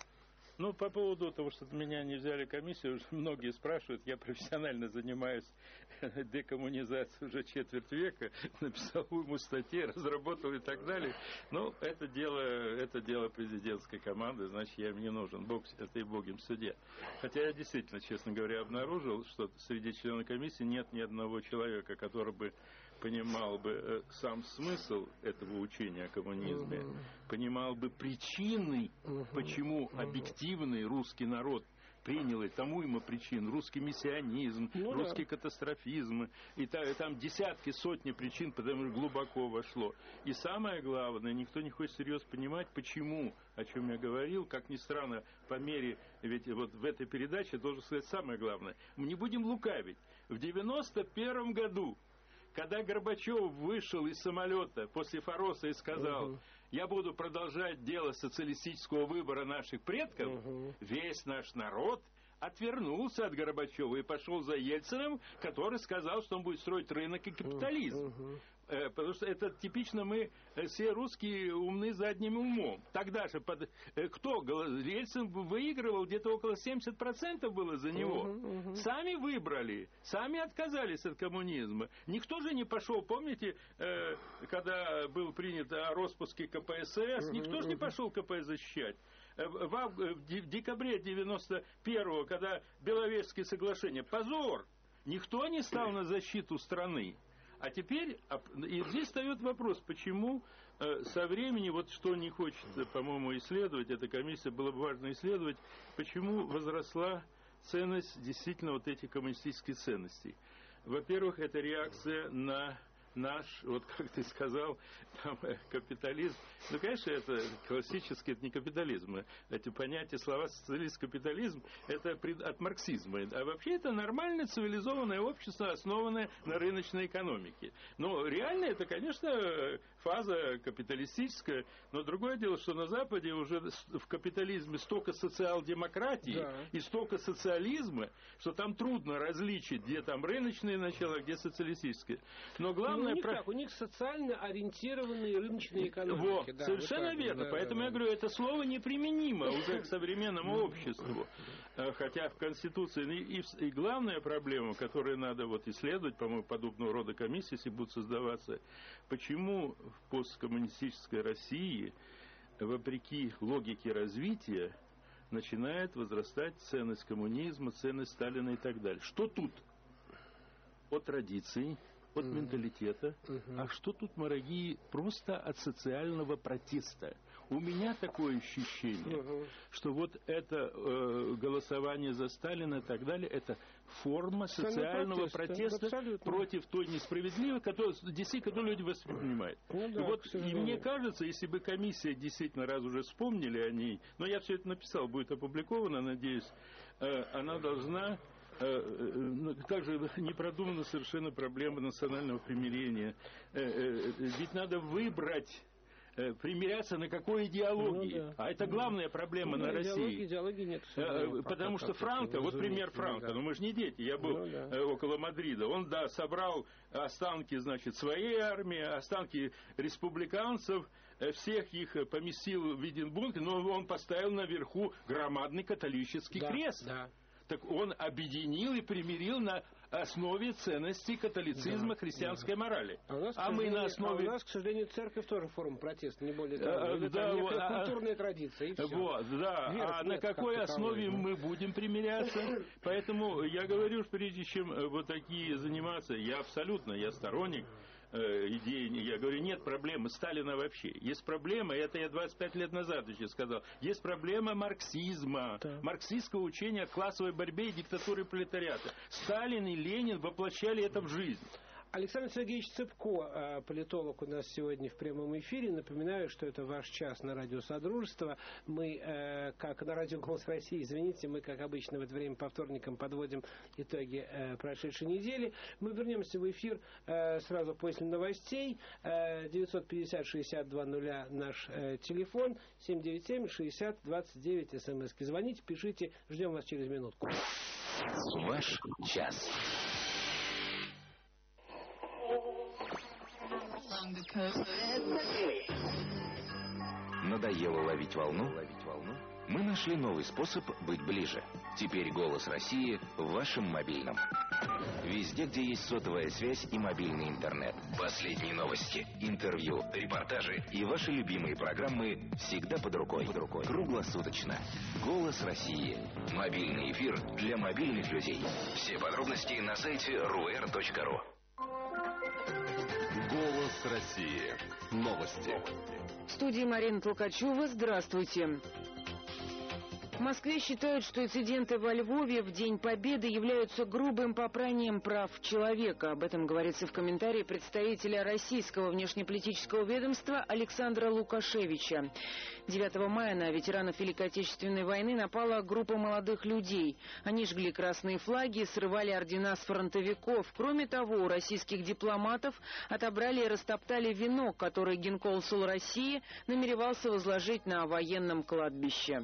Ну, по поводу того, что меня не взяли комиссию, уже многие спрашивают, я профессионально занимаюсь декоммунизацией уже четверть века, написал уйму статей, разработал и так далее. Ну, это дело, это дело президентской команды, значит, я им не нужен, Бог, это и Бог им судья. Хотя я действительно, честно говоря, обнаружил, что среди членов комиссии нет ни одного человека, который бы понимал бы э, сам смысл этого учения о коммунизме, uh-huh. понимал бы причины, uh-huh. почему uh-huh. объективный русский народ принял и тому ему причин, русский миссионизм, ну, русский да. катастрофизм, и, та, и там десятки, сотни причин, потому что глубоко вошло. И самое главное, никто не хочет серьезно понимать, почему, о чем я говорил, как ни странно, по мере, ведь вот в этой передаче должен сказать самое главное, мы не будем лукавить. В девяносто первом году, когда Горбачев вышел из самолета после Фороса и сказал, uh-huh. я буду продолжать дело социалистического выбора наших предков, угу. весь наш народ отвернулся от Горбачева и пошел за Ельциным, который сказал, что он будет строить рынок и капитализм. Uh-huh. Э, потому что это типично мы все русские умны задним умом. Тогда же под, э, кто? Ельцин выигрывал, где-то около семьдесят процентов было за него. Uh-huh, uh-huh. Сами выбрали, сами отказались от коммунизма. Никто же не пошел, помните, э, когда был принят о распуске ка пэ эс эс, uh-huh, никто же uh-huh. не пошел ка пэ защищать. В декабре девяносто первого, когда Беловежские соглашения, позор, никто не стал на защиту страны. А теперь, и здесь встает вопрос, почему со времени, вот что не хочется, по-моему, исследовать, эта комиссия, было бы важно исследовать, почему возросла ценность действительно вот этих коммунистических ценностей. Во-первых, это реакция на наш, вот как ты сказал, там, капитализм. Ну, конечно, это классический, это не капитализм. Эти понятия, слова социализм, капитализм, это от марксизма. А вообще это нормальное цивилизованное общество, основанное на рыночной экономике. Но реально это, конечно, фаза капиталистическая. Но другое дело, что на Западе уже в капитализме столько социал-демократии, да, и столько социализма, что там трудно различить, где там рыночные начала, где социалистические. Но главное... У них, про... так, у них социально ориентированные рыночные экономики. Вот, да, совершенно вот верно. Да, Поэтому да, я говорю, это слово неприменимо уже к современному обществу. Хотя в Конституции... И, и главная проблема, которую надо вот исследовать, по-моему, подобного рода комиссии, если будут создаваться, почему в посткоммунистической России, вопреки логике развития, начинает возрастать ценность коммунизма, ценность Сталина и так далее. Что тут? От традиций, от mm-hmm. менталитета. Mm-hmm. А что тут, мороги, просто от социального протеста? У меня такое ощущение, mm-hmm. что вот это э, голосование за Сталина и так далее, это форма социального протеста, протеста против той несправедливости, которую, действительно, которую люди воспринимают. Ну, да, и, вот, и мне кажется, если бы комиссия действительно раз уже вспомнили о ней, но я все это написал, будет опубликовано, надеюсь, э, она должна... Также не продумана совершенно проблема национального примирения. Ведь надо выбрать, примиряться на какой идеологии. Ну, да. А это главная проблема ну, на России. Идеологии нет. Потому что Франко, вот пример Франко, ну, да. но мы же не дети, я был ну, да. около Мадрида, он, да, собрал останки, значит, своей армии, останки республиканцев, всех их поместил в Эдинбург, но он поставил наверху громадный католический да, крест. Да. Так он объединил и примирил на основе ценностей католицизма, да, христианской да. морали. А, у нас, а мы на основе... А у нас, к сожалению, церковь тоже форма протеста, не более того. А, это да, некая а, культурная традиция, и все. Вот, да. Верх а на какой основе таковой, мы будем примиряться? Поэтому я говорю, прежде чем вот такие заниматься, я абсолютно, я сторонник идеи, я говорю, нет проблемы Сталина вообще. Есть проблема, это я двадцать пять лет назад еще сказал, есть проблема марксизма, да. марксистского учения о классовой борьбе и диктатуре пролетариата. Сталин и Ленин воплощали это в жизнь. Александр Сергеевич Цыпко, политолог, у нас сегодня в прямом эфире. Напоминаю, что это ваш час на радио Содружества. Мы, как на радио «Голос России», извините, мы, как обычно, в это время по вторникам подводим итоги прошедшей недели. Мы вернемся в эфир сразу после новостей. девятьсот пятьдесят шестьдесят два нуля наш телефон. семь девять семь шестьдесят двадцать девять смски. Звоните, пишите. Ждем вас через минутку. Ваш час. Надоело ловить волну? Мы нашли новый способ быть ближе. Теперь «Голос России» в вашем мобильном. Везде, где есть сотовая связь и мобильный интернет. Последние новости, интервью, репортажи и ваши любимые программы всегда под рукой. Под рукой. Круглосуточно. «Голос России». Мобильный эфир для мобильных людей. Все подробности на сайте ру эр точка ру. «Голос России». Новости. В студии Марина Толкачева. Здравствуйте. В Москве считают, что инциденты во Львове в День Победы являются грубым попранием прав человека. Об этом говорится в комментарии представителя российского внешнеполитического ведомства Александра Лукашевича. девятого мая на ветеранов Великой Отечественной войны напала группа молодых людей. Они жгли красные флаги, срывали ордена с фронтовиков. Кроме того, у российских дипломатов отобрали и растоптали венок, который генконсул России намеревался возложить на военном кладбище.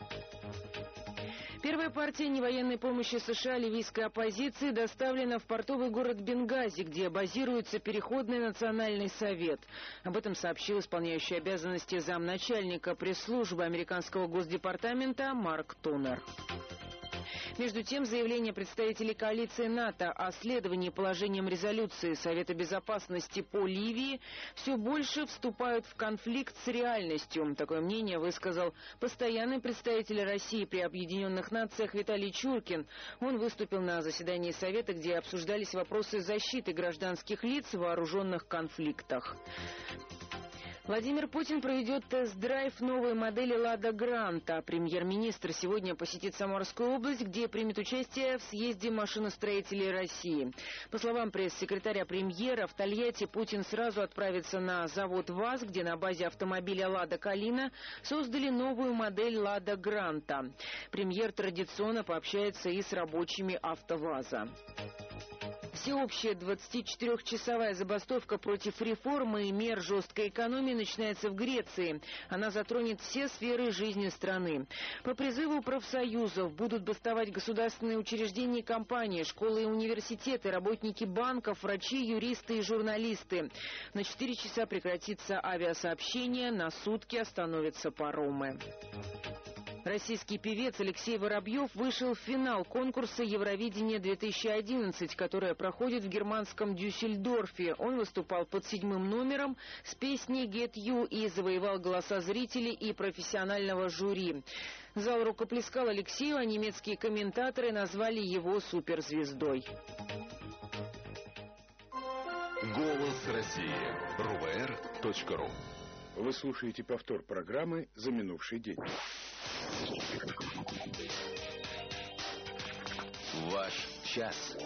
Первая партия невоенной помощи США ливийской оппозиции доставлена в портовый город Бенгази, где базируется Переходный национальный совет. Об этом сообщил исполняющий обязанности замначальника пресс-службы американского госдепартамента Марк Тунер. Между тем, заявление представителей коалиции НАТО о следовании положениям резолюции Совета Безопасности по Ливии все больше вступают в конфликт с реальностью. Такое мнение высказал постоянный представитель России при Объединенных Нациях Виталий Чуркин. Он выступил на заседании Совета, где обсуждались вопросы защиты гражданских лиц в вооруженных конфликтах. Владимир Путин проведет тест-драйв новой модели «Лада Гранта». Премьер-министр сегодня посетит Самарскую область, где примет участие в съезде машиностроителей России. По словам пресс-секретаря премьера, в Тольятти Путин сразу отправится на завод ВАЗ, где на базе автомобиля «Лада Калина» создали новую модель «Лада Гранта». Премьер традиционно пообщается и с рабочими «АвтоВАЗа». Всеобщая двадцатичетырёхчасовая забастовка против реформы и мер жесткой экономии начинается в Греции. Она затронет все сферы жизни страны. По призыву профсоюзов будут бастовать государственные учреждения и компании, школы и университеты, работники банков, врачи, юристы и журналисты. На четыре часа прекратится авиасообщение, на сутки остановятся паромы. Российский певец Алексей Воробьев вышел в финал конкурса «Евровидение-две тысячи одиннадцать», которое проходит в германском Дюссельдорфе. Он выступал под седьмым номером с песней «Get You» и завоевал голоса зрителей и профессионального жюри. Зал рукоплескал Алексею, а немецкие комментаторы назвали его суперзвездой. Голос России. эр вэ эр точка ру. Вы слушаете повтор программы «За минувший день». Ваш час.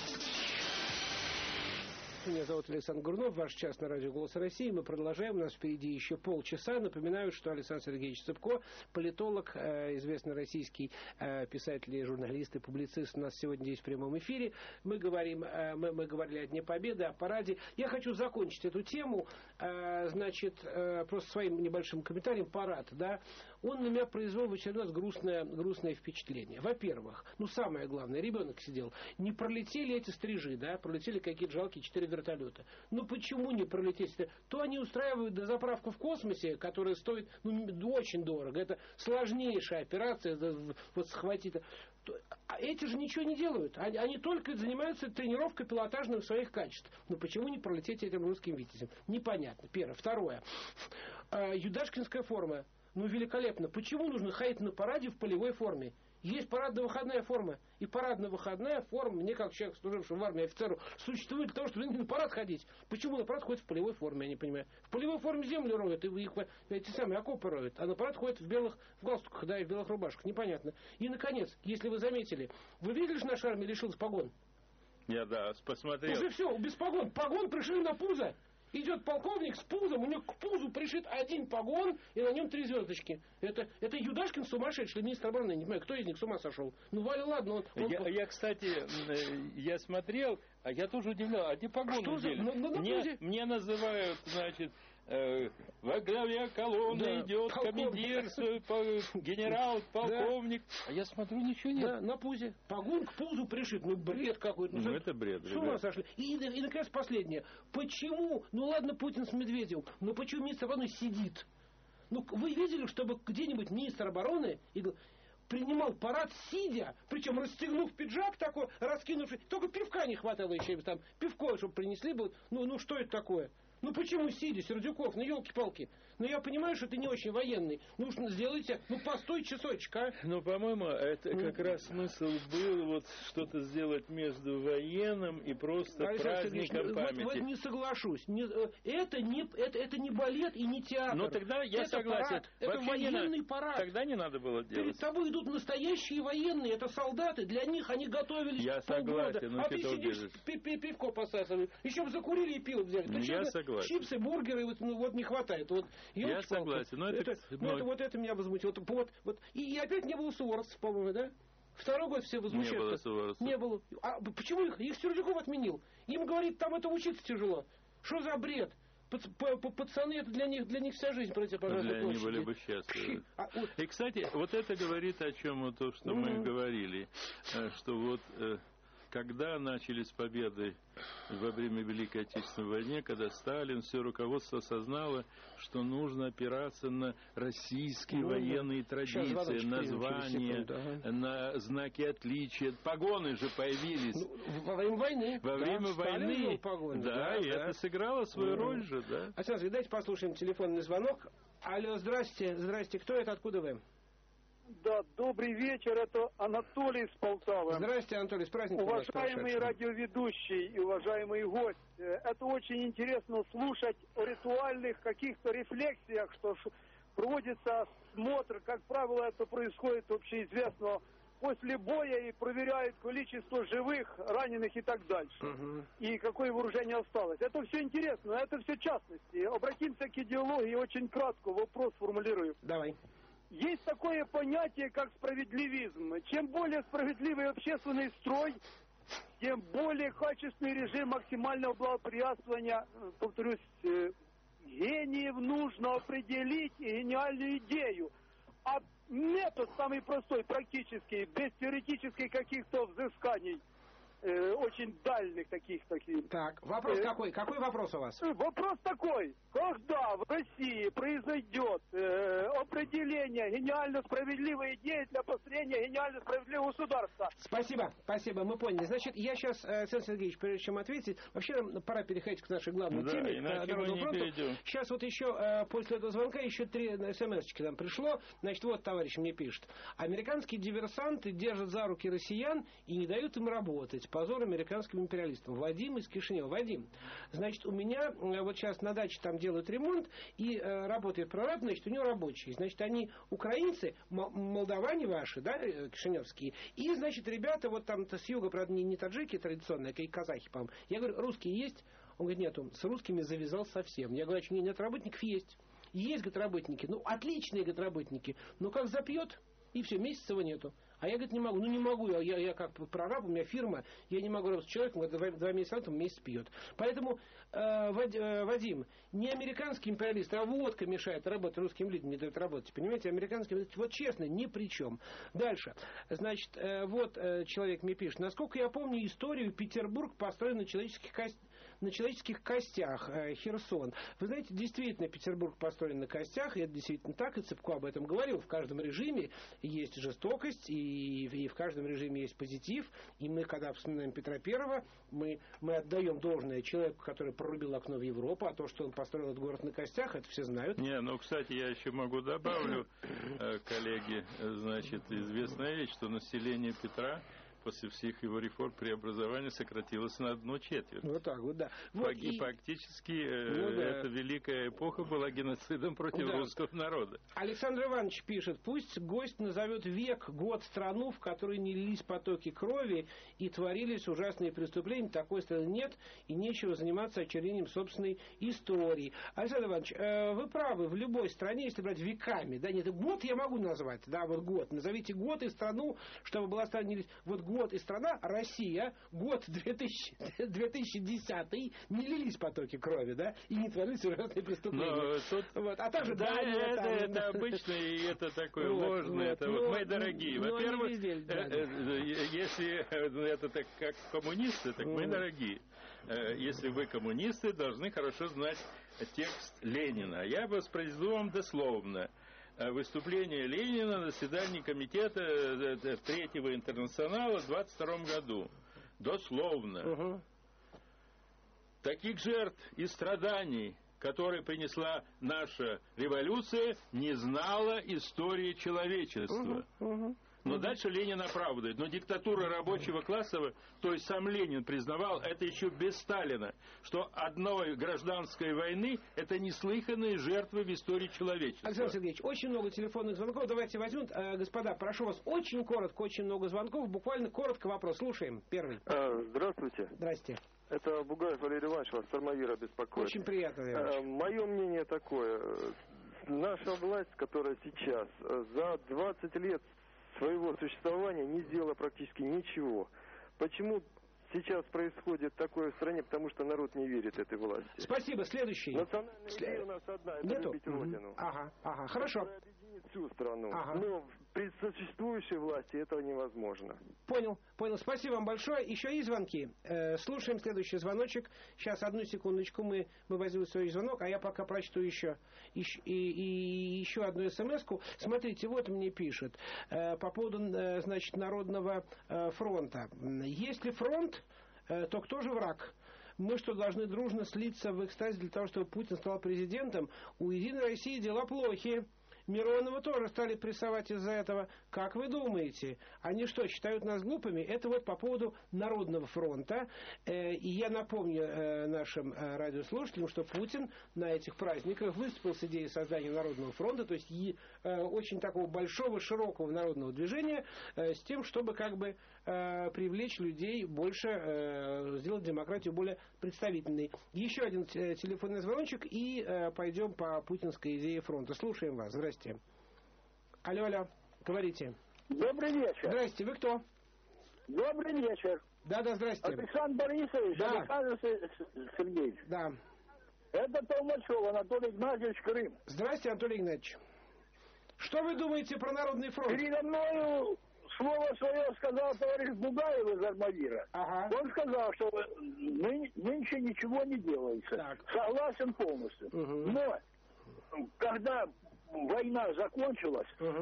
Меня зовут Александр Гурнов, ваш час на радио «Голос России». Мы продолжаем, у нас впереди еще полчаса. Напоминаю, что Александр Сергеевич Цыпко, политолог, известный российский писатель, и журналист и публицист, у нас сегодня здесь в прямом эфире. Мы говорим, мы, мы говорили о Дне Победы, о параде. Я хочу закончить эту тему, значит, просто своим небольшим комментарием. Парад, да, он на меня произвел в очередной раз грустное, грустное впечатление. Во-первых, ну самое главное, ребенок сидел, не пролетели эти стрижи, да, пролетели какие-то жалкие четыре вертолета. Ну почему не пролететь? То они устраивают дозаправку в космосе, которая стоит ну, очень дорого. Это сложнейшая операция, вот схватить. А эти же ничего не делают. Они, они только занимаются тренировкой пилотажных своих качеств. Но почему не пролететь этим русским витязем? Непонятно. Первое. Второе. Юдашкинская форма. Ну, великолепно. Почему нужно ходить на параде в полевой форме? Есть парадно-выходная форма. И парадно-выходная форма, мне как человек, служившему в армии офицеру, существует для того, чтобы на парад ходить. Почему на парад ходит в полевой форме, я не понимаю. В полевой форме землю роют, и их, эти самые окопы роют. А на парад ходят в белых в галстуках, да, и в белых рубашках. Непонятно. И, наконец, если вы заметили, вы видели, что наша армия лишилась погон? Я, да, посмотрел. Уже все, без погон. Погон пришли на пузо. Идет полковник с пузом, у него к пузу пришит один погон, и на нем три звездочки. Это, это Юдашкин сумасшедший, министр обороны, не понимаю, кто из них с ума сошел. Ну, Валя, ладно. Он, он... Я, я, кстати, я смотрел, а я тоже удивлял, а где погоны Что за... дели? на, на, на мне, мне называют, значит, э, во главе колонны да, идет командир, генерал, полковник. Да. А я смотрю, ничего нет. Да, на пузе. Погон к пузу пришит. Ну, бред какой-то. Ну, ну это бред. С ума сошли. И, и, и, наконец, последнее. Почему, ну ладно, Путин с Медведевым, но почему министр обороны сидит? Ну, вы видели, чтобы где-нибудь министр обороны принимал парад сидя, причем расстегнув пиджак такой, раскинувший, только пивка не хватало еще, там, пивко, чтобы принесли бы, ну, ну что это такое? Ну почему сидя, Сердюков, ну елки-палки. Ну я понимаю, что ты не очень военный. Ну уж сделайте, ну постой часочек, а. Ну, по-моему, это как раз смысл был вот что-то сделать между военным и просто Александр праздником Сергеевич, памяти. Вот, вот не соглашусь. Не, это, не, это, это не балет и не театр. Ну тогда я это согласен. Парад, это Вообще военный не парад. Тогда не надо было делать. Перед тобой идут настоящие военные, это солдаты. Для них они готовились я полгода. Согласен, а ты сидишь, пивко посасываешь. Еще бы закурили и пиво взяли. Ну, я согласен. Чипсы, бургеры, вот, ну, вот не хватает. Вот, я согласен. Но это, это, ну, это, вот это меня возмутило. Вот, вот, вот. И, и опять не было суворовцев, по-моему, да? Второй год все возмущаются. Не было суворовцев. Не было. А почему их? Их Сердюков отменил. Им, говорит, там это учиться тяжело. Что за бред? Пацаны, это для них, для них вся жизнь пройти по Красной площади. Они были бы счастливы. А, вот. И, кстати, вот это говорит о чем вот то, что mm-hmm. мы говорили. Что вот... Когда начались победы во время Великой Отечественной войны, когда Сталин, все руководство осознало, что нужно опираться на российские ну, военные традиции, на звания, да. на знаки отличия. Погоны же появились. Ну, во время войны. Во время да, войны. Погоны, да, да, и да. это сыграло свою ну. роль же, да. А сейчас, давайте послушаем телефонный звонок. Алло, здрасте, здрасте, кто это, откуда вы? Да, добрый вечер, это Анатолий из Полтавы. Здравствуйте, Анатолий, с праздником. Уважаемый радиоведущий и уважаемый гость, это очень интересно слушать о ритуальных каких-то рефлексиях, что проводится смотр, как правило, это происходит общеизвестно после боя и проверяют количество живых, раненых и так дальше. Угу. И какое вооружение осталось. Это все интересно, это все частности. Обратимся к идеологии, очень кратко вопрос формулирую. Давай. Есть такое понятие, как справедливизм. Чем более справедливый общественный строй, тем более качественный режим максимального благоприятствования, повторюсь, гениев нужно определить и гениальную идею. А метод самый простой, практический, без теоретических каких-то взысканий. Э, очень дальних таких таких. Так, вопрос э, какой? Какой вопрос у вас? Вопрос такой. Когда в России произойдет э, определение гениально справедливой идеи для построения гениально справедливого государства? Спасибо, спасибо, мы поняли. Значит, я сейчас, Александр Сергеевич, прежде чем ответить, вообще нам пора переходить к нашей главной да, теме. Иначе мы не перейдем. Сейчас вот еще, э, после этого звонка, еще три смс-очки нам пришло. Значит, вот товарищ мне пишет. Американские диверсанты держат за руки россиян и не дают им работать. Позор американским империалистам. Вадим из Кишинева. Вадим, значит, у меня вот сейчас на даче там делают ремонт и э, работает прораб, значит, у него рабочие. Значит, они украинцы, молдаване ваши, да, кишиневские, и, значит, ребята вот там-то с юга, правда, не, не таджики традиционные, а и казахи, по-моему. Я говорю, русские есть? Он говорит, нет, он с русскими завязал совсем. Я говорю, нет, нет, работников есть. Есть, говорит, работники. Ну, отличные, говорит, работники. Но как запьет, и все, месяца его нету. А я, говорит, не могу. Ну, не могу. Я, я как прораб, у меня фирма, я не могу работать с человеком, говорит, два, два месяца назад, он месяц пьет. Поэтому, э, Вад, э, Вадим, не американский империалист, а водка мешает работать русским людям, не дает работать. Понимаете, американский, вот честно, ни при чем. Дальше. Значит, э, вот э, человек мне пишет. Насколько я помню историю, Петербург построен на человеческих костях. на человеческих костях, э, Херсон. Вы знаете, действительно, Петербург построен на костях, и это действительно так, и Цыпко об этом говорил. В каждом режиме есть жестокость, и, и в каждом режиме есть позитив, и мы, когда вспоминаем Петра Первого, мы, мы отдаем должное человеку, который прорубил окно в Европу, а то, что он построил этот город на костях, это все знают. Не, ну, кстати, я еще могу добавлю, э, коллеги, значит, известная вещь, что население Петра после всех его реформ преобразования сократилось на одну четверть. Вот так вот, да. Вот и... Фактически ну, да. эта великая эпоха была геноцидом против да. русского народа. Александр Иванович пишет, пусть гость назовет век, год, страну, в которой не лились потоки крови и творились ужасные преступления. Такой страны нет, и нечего заниматься очернением собственной истории. Александр Иванович, э, вы правы, в любой стране, если брать веками, да, нет, год я могу назвать, да, вот год, назовите год и страну, чтобы была страна, вот год и страна, Россия, год две тысячи десятый, не лились потоки крови, да, и не творились ужасные преступления. Тут... Вот. А также да, Дания, это, там, это да. обычно, и это такое вот, ложное. вот, это но, вот, мои дорогие, но во-первых, везде, да, если это так как коммунисты, так мои дорогие, если вы коммунисты, должны хорошо знать текст Ленина. Я воспроизведу вам дословно. Выступление Ленина на заседании комитета Третьего интернационала в двадцать втором году. Дословно. Угу. таких жертв и страданий, которые принесла наша революция, не знала истории человечества. Угу, угу. Но дальше Ленин оправдывает. Но диктатура рабочего класса, то есть сам Ленин признавал, это еще без Сталина, что одной гражданской войны это неслыханные жертвы в истории человечества. Александр Сергеевич, очень много телефонных звонков. Давайте возьмем. Э, господа, прошу вас, очень коротко, очень много звонков. Буквально коротко вопрос. Слушаем. Первый. А, здравствуйте. Здрасте. Это Бугаев Валерий Иванович, вас Сармавира беспокоит. Очень приятно, Валерий Иванович. А, мое мнение такое. Наша власть, которая сейчас за двадцать лет своего существования не сделала практически ничего. Почему сейчас происходит такое в стране? Потому что народ не верит этой власти. Спасибо. Следующий. Национальная След... идея у нас одна, это Нету? любить родину. Ага, ага, хорошо. Которая объединит всю страну. Ага. Но при существующей власти этого невозможно. Понял, понял. Спасибо вам большое. Еще есть звонки. Э, слушаем следующий звоночек. Сейчас, одну секундочку, мы, мы возьмем свой звонок, а я пока прочту еще, еще, и, и еще одну смс-ку. Смотрите, вот мне пишет э, по поводу, э, значит, Народного э, фронта. Если фронт, э, то кто же враг? Мы что, должны дружно слиться в экстазе для того, чтобы Путин стал президентом? У Единой России дела плохи. Миронова тоже стали прессовать из-за этого. Как вы думаете? Они что, считают нас глупыми? Это вот по поводу Народного фронта. Э, и я напомню э, нашим э, радиослушателям, что Путин на этих праздниках выступил с идеей создания Народного фронта, то есть и, э, очень такого большого, широкого народного движения, э, с тем, чтобы как бы э, привлечь людей больше, э, сделать демократию более представительной. Еще один э, телефонный звоночек, и э, пойдем по путинской идее фронта. Слушаем вас. Здрасте. Алло, алло, говорите. Добрый вечер. Здрасте, вы кто? Добрый вечер. Да, да, здрасте. Александр Борисович, да. Александр Сергеевич. Да. Это Толмачев, Анатолий Игнатьевич, Крым. Здрасте, Анатолий Игнатьевич. Что вы думаете про Народный фронт? Передо мною слово свое сказал товарищ Бугаев из Армавира. Ага. Он сказал, что ны, нынче ничего не делается. Так. Согласен полностью. Угу. Но когда война закончилась, угу.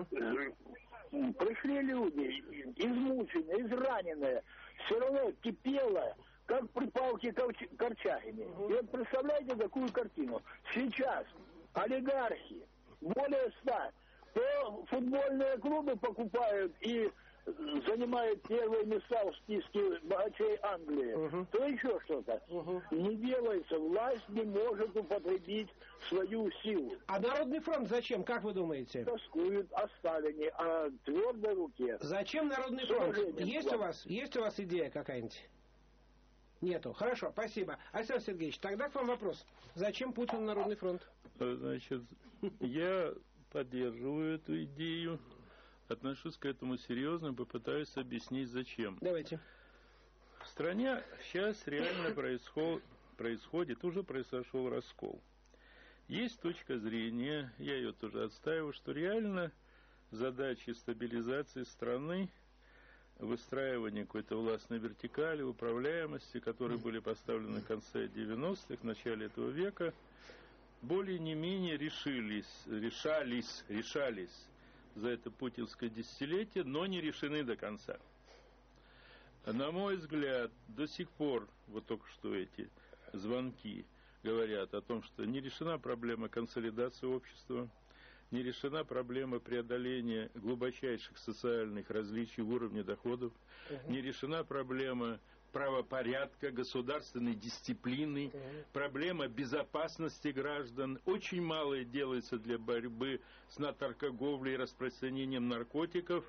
пришли люди, измученные, израненные, все равно кипело, как при палке Корчагине. Угу. И вот представляете такую картину. Сейчас олигархи, более ста, то футбольные клубы покупают и занимает первые места в списке богачей Англии, угу. то еще что-то. Угу. Не делается, власть не может употребить свою силу. А Народный фронт зачем, как вы думаете? Тоскуют о Сталине, о твердой руке. Зачем Народный фронт? Есть у вас, есть у вас идея какая-нибудь? Нету. Хорошо, спасибо. Александр Сергеевич, тогда к вам вопрос. Зачем Путин Народный фронт? Значит, я поддерживаю эту идею. Отношусь к этому серьезно, попытаюсь объяснить, зачем. Давайте. В стране сейчас реально происход, происходит, уже произошел раскол. Есть точка зрения, я ее тоже отстаиваю, что реально задачи стабилизации страны, выстраивания какой-то властной вертикали, управляемости, которые были поставлены в конце девяностых, в начале этого века, более не менее решились, решались, решались за это путинское десятилетие, но не решены до конца. На мой взгляд, до сих пор, вот только что эти звонки говорят о том, что не решена проблема консолидации общества, не решена проблема преодоления глубочайших социальных различий в уровне доходов, угу. не решена проблема правопорядка, государственной дисциплины, угу. проблема безопасности граждан. Очень малое делается для борьбы с наркоторговлей и распространением наркотиков.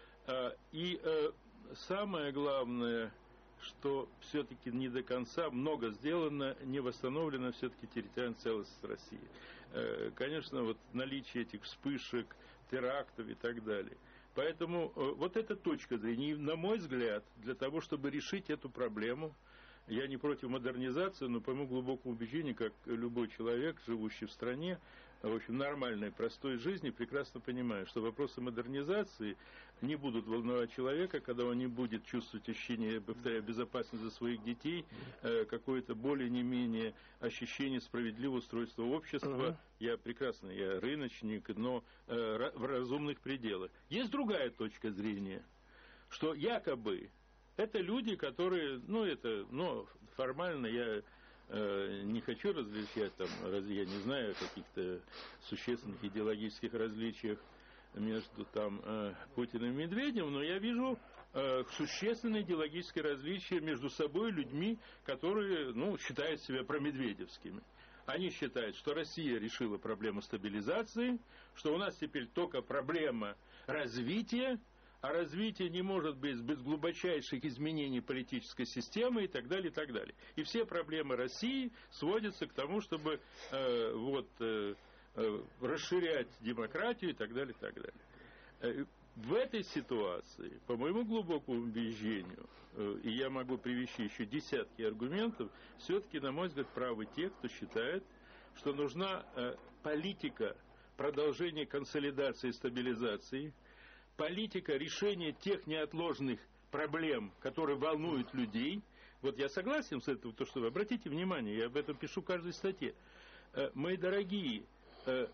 И самое главное, что все-таки не до конца много сделано, не восстановлена все-таки территориальная целостность России. Конечно, вот наличие этих вспышек, терактов и так далее. Поэтому вот эта точка зрения, и, на мой взгляд, для того, чтобы решить эту проблему, я не против модернизации, но по моему глубокому убеждению, как любой человек, живущий в стране, в общем, нормальной, простой жизни, прекрасно понимаю, что вопросы модернизации не будут волновать человека, когда он не будет чувствовать ощущение, повторяю, безопасности за своих детей, какое-то более не менее ощущение справедливого устройства общества. Uh-huh. Я прекрасно, я рыночник, но э, в разумных пределах. Есть другая точка зрения, что якобы это люди, которые, ну это, ну формально я не хочу различать, там, я не знаю о каких-то существенных идеологических различиях между там, Путиным и Медведевым, но я вижу существенные идеологические различия между собой людьми, которые ну, считают себя промедведевскими. Они считают, что Россия решила проблему стабилизации, что у нас теперь только проблема развития, а развитие не может быть без глубочайших изменений политической системы и так далее, и так далее. И все проблемы России сводятся к тому, чтобы э, вот, э, э, расширять демократию и так далее, и так далее. В этой ситуации, по моему глубокому убеждению, э, и я могу привести еще десятки аргументов, все-таки, на мой взгляд, правы те, кто считает, что нужна э, политика продолжения консолидации и стабилизации, политика решения тех неотложных проблем, которые волнуют людей. Вот я согласен с этим, то, что вы обратите внимание, я об этом пишу в каждой статье. Э, мои дорогие, э,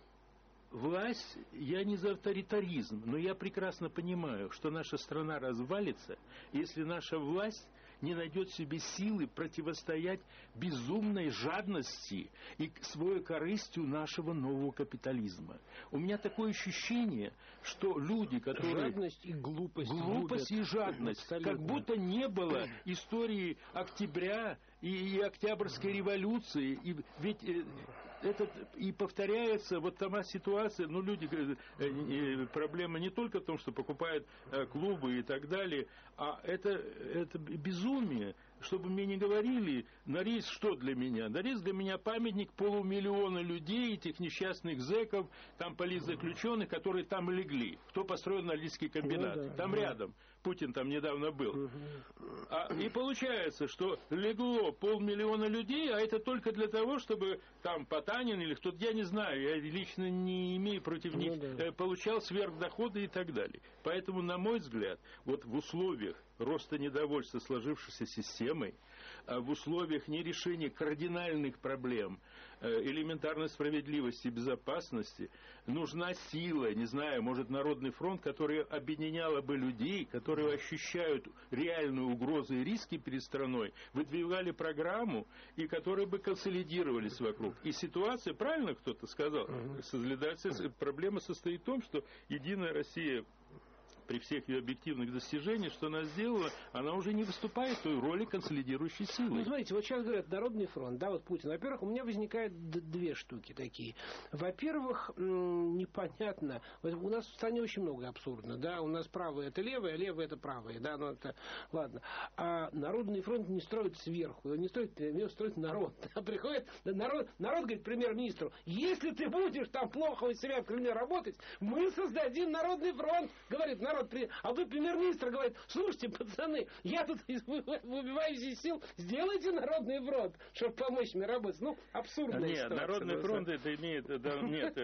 власть, я не за авторитаризм, но я прекрасно понимаю, что наша страна развалится, если наша власть не найдет в себе силы противостоять безумной жадности и своей корыстью нашего нового капитализма. У меня такое ощущение, что люди, которые... Жадность и глупость. Глупость и жадность. Абсолютно. Как будто не было истории октября и, и Октябрьской революции. И ведь... Этот, и повторяется вот сама ситуация, ну, люди говорят, э, проблема не только в том, что покупают э, клубы и так далее, а это, это безумие. Чтобы мне не говорили, Норильск что для меня? Норильск для меня памятник полумиллиона людей, этих несчастных зэков, там политзаключенных, которые там легли. Кто построил Норильский комбинат? Ну, да, там да. рядом. Путин там недавно был. Угу. А, и получается, что легло полмиллиона людей, а это только для того, чтобы там Потанин или кто-то, я не знаю, я лично не имею против них, ну, да. получал сверхдоходы и так далее. Поэтому, на мой взгляд, вот в условиях роста недовольства сложившейся системой, в условиях нерешения кардинальных проблем, элементарной справедливости и безопасности, нужна сила, не знаю, может, Народный фронт, который объединяла бы людей, которые ощущают реальную угрозу и риски перед страной, выдвигали программу, и которые бы консолидировались вокруг. И ситуация, правильно кто-то сказал, проблема состоит в том, что Единая Россия, при всех ее объективных достижениях, что она сделала, она уже не выступает в той роли консолидирующей силы. Ну, смотрите, вот сейчас говорят, Народный фронт, да, вот Путин. Во-первых, у меня возникают две штуки такие. Во-первых, непонятно, вот у нас в стране очень много абсурдно, да, у нас правое это левое, а левое это правое, да, ну это, ладно. А Народный фронт не строит сверху, его не строит, его строит народ. Приходит народ, народ говорит премьер-министру, если ты будешь там плохо у себя в Кремле работать, мы создадим Народный фронт, говорит народ. А вы премьер-министр говорит, слушайте, пацаны, я тут выбиваюсь из сил, сделайте Народный фронт, чтобы помочь мне работать. Ну, абсурдная нет, ситуация. Народный фронт это имеет, да, нет,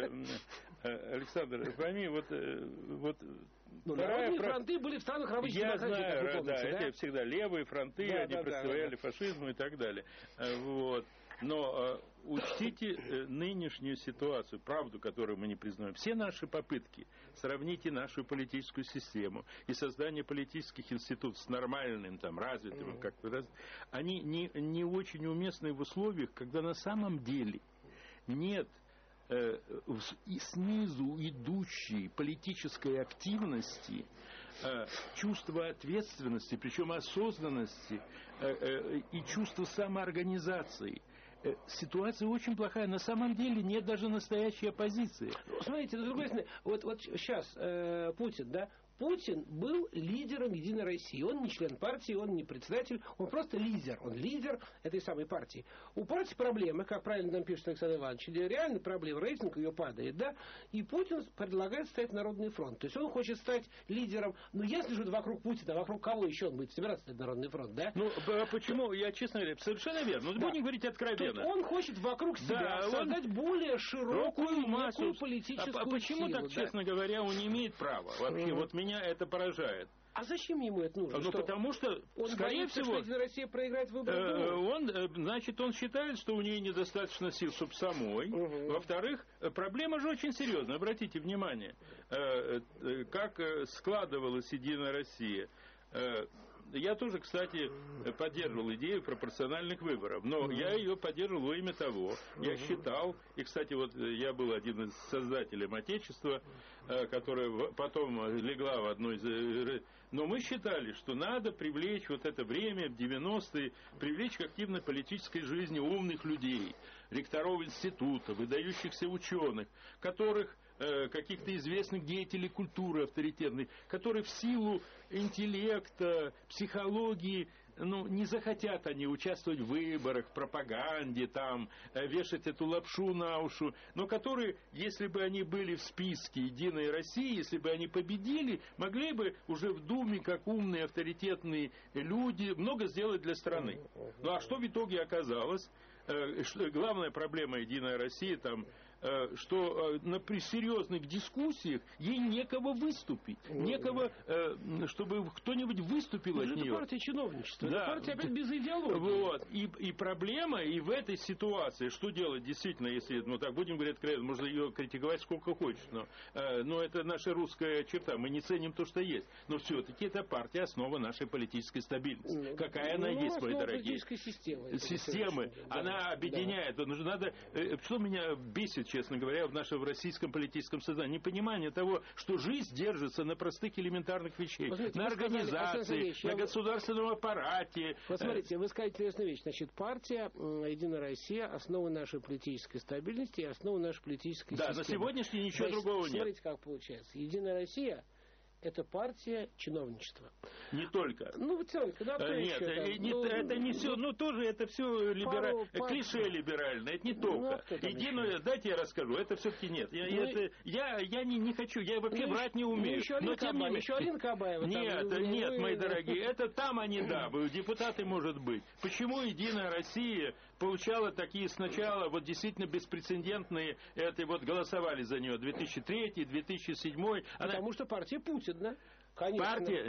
Александр, пойми, вот, вот ну, народные про... фронты были в странах рабочих Я демократий, знаю, как вы помните, да, да? это всегда левые фронты, да, они да, противостояли да, да. фашизму и так далее. Вот. Но э, учтите э, нынешнюю ситуацию, правду, которую мы не признаем. Все наши попытки, сравните нашу политическую систему и создание политических институтов с нормальным, там, развитым, mm-hmm. как-то, раз, они не, не очень уместны в условиях, когда на самом деле нет э, и снизу идущей политической активности, э, чувства ответственности, причем осознанности э, э, и чувства самоорганизации. Ситуация очень плохая. На самом деле нет даже настоящей оппозиции. Смотрите, с другой стороны, вот, вот сейчас э, Путин, да, Путин был лидером Единой России. Он не член партии, он не председатель, он просто лидер. Он лидер этой самой партии. У партии проблемы, как правильно нам пишет Александр Иванович, реально проблема, рейтинг ее падает, да, и Путин предлагает стать Народный фронт. То есть он хочет стать лидером, ну, если же вокруг Путина, вокруг кого еще он будет собираться стать Народный фронт, да? Ну, почему, я честно говоря, совершенно верно, но да. будем говорить откровенно. Он хочет вокруг себя да, создать он... более широкую массу политическую а, а почему силу, так, да? честно говоря, он не имеет права вообще? Mm-hmm. Вот меня это поражает. А зачем ему это нужно? Ну, что? потому что, он скорее боится, всего... что Россия проиграет выборы? Э, он, значит, он считает, что у нее недостаточно сил, чтобы самой. Угу. Во-вторых, проблема же очень серьезная. Обратите внимание, э, э, как складывалась Единая Россия. Я тоже, кстати, поддерживал идею пропорциональных выборов, но mm-hmm. я ее поддерживал во имя того. Mm-hmm. Я считал, и, кстати, вот я был один из создателей Отечества, которая потом легла в одной из... Но мы считали, что надо привлечь вот это время, в девяностые, привлечь к активной политической жизни умных людей, ректоров института, выдающихся ученых, которых... каких-то известных деятелей культуры авторитетных, которые в силу интеллекта, психологии, ну, не захотят они участвовать в выборах, в пропаганде, там, вешать эту лапшу на уши, но которые, если бы они были в списке «Единой России», если бы они победили, могли бы уже в Думе, как умные, авторитетные люди, много сделать для страны. Ну, а что в итоге оказалось? Главная проблема «Единой России» там, что на, при серьезных дискуссиях ей некого выступить, некого, чтобы кто-нибудь выступил ну, от это нее. Это партия чиновничества, да. это партия опять без идеологии. Вот. И, и проблема, и в этой ситуации, что делать действительно, если, ну так будем говорить, можно ее критиковать сколько хочешь, но, но это наша русская черта, мы не ценим то, что есть, но все-таки эта партия основа нашей политической стабильности. Ну, Какая ну, она ну, есть, мои дорогие? Системы. Системы, она да. объединяет. Да. Надо, что меня бесит, честно говоря, в нашем российском политическом сознании. Непонимание того, что жизнь держится на простых элементарных вещей. Смотрите, на организации, сказали, на государственном аппарате. Вот смотрите, вы сказали интересную вещь. Значит, партия «Единая Россия» — основа нашей политической стабильности и основа нашей политической да, системы. Да, на сегодняшний ничего есть, другого смотрите, нет. Смотрите, как получается. «Единая Россия» — это партия чиновничества. Не только. Ну, только, да, кто Нет, еще, это, не, ну, это не все, ну, тоже это все либера... пару, клише пару. либеральное, это не только. Ну, Единую, дайте я расскажу, это все-таки нет. Я, ну, это, я, я не, не хочу, я вообще ну, врать не умею. Ну, еще но тем не менее... Еще Алина Кабаева. Нет, там, нет, вы... мои дорогие, это там они, да, депутаты, может быть. Почему Единая Россия получала такие сначала, вот действительно беспрецедентные, это вот голосовали за нее две тысячи третий, две тысячи седьмой. Потому она... что партия Путина. Конечно. Партия?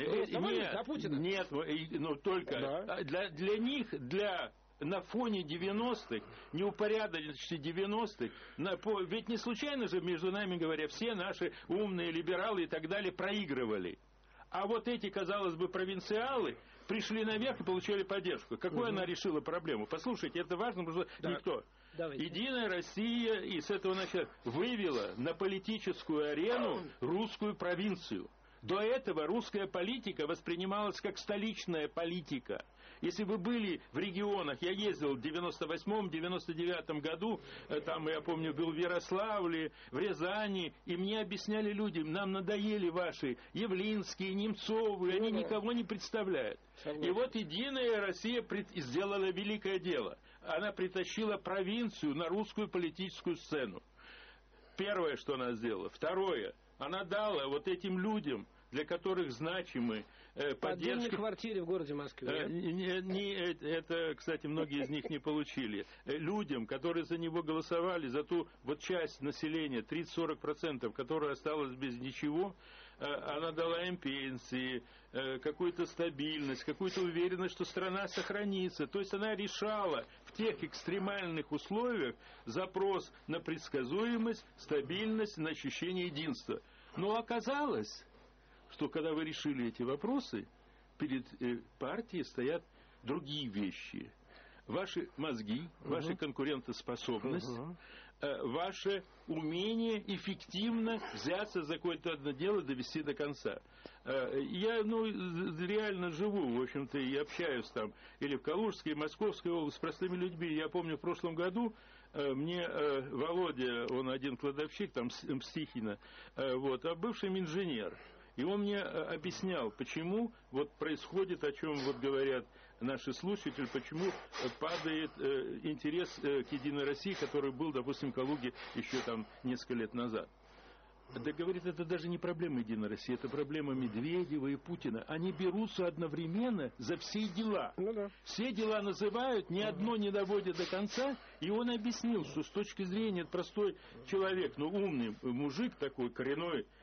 Нет, нет, ну только да. для, для них, для на фоне девяностых, неупорядоченности девяностых, на, по, ведь не случайно же, между нами говоря, все наши умные либералы и так далее проигрывали. А вот эти, казалось бы, провинциалы пришли наверх и получили поддержку. Какую угу. она решила проблему? Послушайте, это важно, потому что да. никто. Давайте. Единая Россия, и с этого начала, вывела на политическую арену русскую провинцию. До этого русская политика воспринималась как столичная политика. Если вы были в регионах, я ездил в девяносто восьмом — девяносто девятом году, там, я помню, был в Ярославле, в Рязани, и мне объясняли люди, нам надоели ваши Явлинские, Немцовы, они никого не представляют. И вот Единая Россия сделала великое дело. Она притащила провинцию на русскую политическую сцену. Первое, что она сделала. Второе. Она дала вот этим людям, для которых значимы э, поддержки... По отдельной квартире в городе Москве. Э, не, не, это, кстати, многие из них не получили. Э, людям, которые за него голосовали, за ту вот часть населения, тридцать-сорок процентов, которая осталась без ничего, э, она дала им пенсии, э, какую-то стабильность, какую-то уверенность, что страна сохранится. То есть она решала в тех экстремальных условиях запрос на предсказуемость, стабильность, на ощущение единства. Но оказалось, что когда вы решили эти вопросы, перед э, партией стоят другие вещи. Ваши мозги, uh-huh. ваша конкурентоспособность, uh-huh. э, ваше умение эффективно взяться за какое-то одно дело, довести до конца. Э, я ну, реально живу, в общем-то, и общаюсь там или в Калужской, и Московской области с простыми людьми. Я помню, в прошлом году э, мне э, Володя, он один кладовщик, там, Мстихина, э, вот, а бывший инженер. И он мне объяснял, почему вот происходит, о чем вот говорят наши слушатели, почему падает э, интерес э, к Единой России, который был, допустим, в Калуге еще там несколько лет назад. Да, говорит, это даже не проблема Единой России, это проблема Медведева и Путина. Они берутся одновременно за все дела. Ну, да. Все дела называют, ни одно не доводят до конца. И он объяснил, что с точки зрения простой человек, ну умный мужик такой, коренной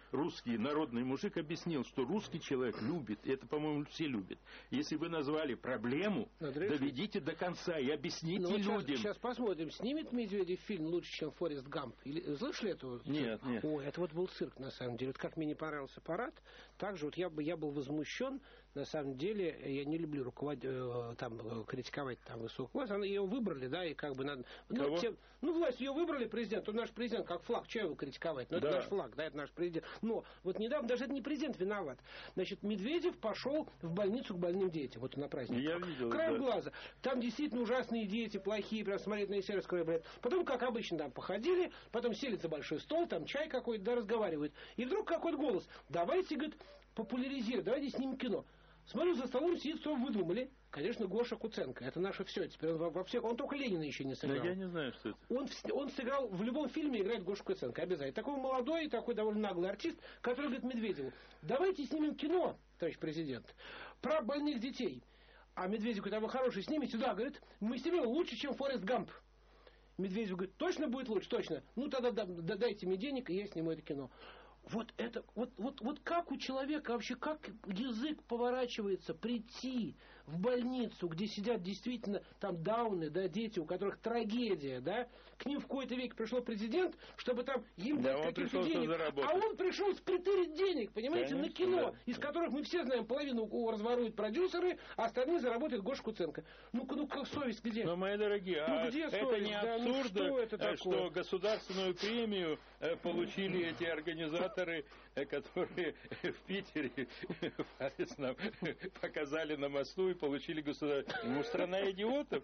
русский народный мужик объяснил, что русский человек любит, и это, по-моему, все любят. Если вы назвали проблему, доведите до конца и объясните ну, вот людям. Сейчас, сейчас посмотрим, снимет Медведев фильм лучше, чем Форест Гамп? Или, слышали это? Нет, нет. Ой, это вот был цирк, на самом деле. Вот как мне не понравился парад, так же вот я, я был возмущен. На самом деле, я не люблю руководить, там, критиковать там высокую власть. Ее выбрали, да, и как бы надо... Ну, тем, ну, власть ее выбрали, президент. Он наш президент, как флаг. Что его критиковать? Ну, это да. наш флаг, да, это наш президент. Но вот недавно даже это не президент виноват. Значит, Медведев пошел в больницу к больным детям. Вот на праздник. Я видел, Краем да. глаза. Там действительно ужасные дети, плохие, прям смотреть на их сердце кровь. Потом, как обычно, там походили, потом сели за большой стол, там чай какой-то, да, разговаривают. И вдруг какой-то голос. Давайте, говорит, популяризируем, давайте снимем кино. Смотрю, за столом сидит, что выдумали. Конечно, Гоша Куценко. Это наше все. Теперь он во всех... Он только Ленина еще не сыграл. Да я не знаю, что это. Он, он сыграл... В любом фильме играет Гоша Куценко. Обязательно. Такой молодой, такой довольно наглый артист, который говорит Медведеву: давайте снимем кино, товарищ президент, про больных детей. А Медведев говорит: а вы хороший снимете? Да, говорит, мы снимем лучше, чем Форест Гамп. Медведев говорит: точно будет лучше? Точно. Ну тогда да, да, дайте мне денег, и я сниму это кино. Вот это, вот, вот, вот как у человека вообще, как язык поворачивается прийти в больницу, где сидят действительно там дауны, да, дети, у которых трагедия, да, к ним в какой-то век пришел президент, чтобы там им да, дать каких-то денег, а он пришел спрятырить денег, понимаете, конечно, на кино, да. из которых мы все знаем, половину разворуют продюсеры, а остальные заработает Гоша Куценко. Ну-ка, ну как совесть где? Но, мои дорогие, ну, а где это совесть? не Да, абсурдно, ну, что, это такое? Что государственную премию получили эти организаторы, которые в Питере нам показали на мосту и получили государство. Ну, страна идиотов.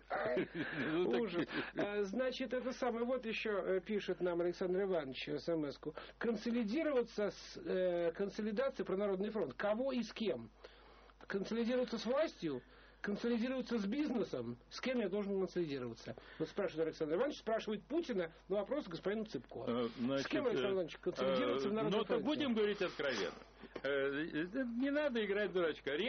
Ужас. Значит, это самое. Вот еще пишет нам Александр Иванович смс-ку. Консолидироваться с консолидацией про Народный фронт. Кого и с кем? Консолидироваться с властью? Консолидироваться с бизнесом? С кем я должен консолидироваться? Вот спрашивает Александр Иванович, спрашивает Путина, но вопрос господину Цыпко. Значит, с кем, Александр Иванович, консолидироваться э, в Народном фронте? Ну, то будем говорить откровенно. Э, не надо играть в дурачка.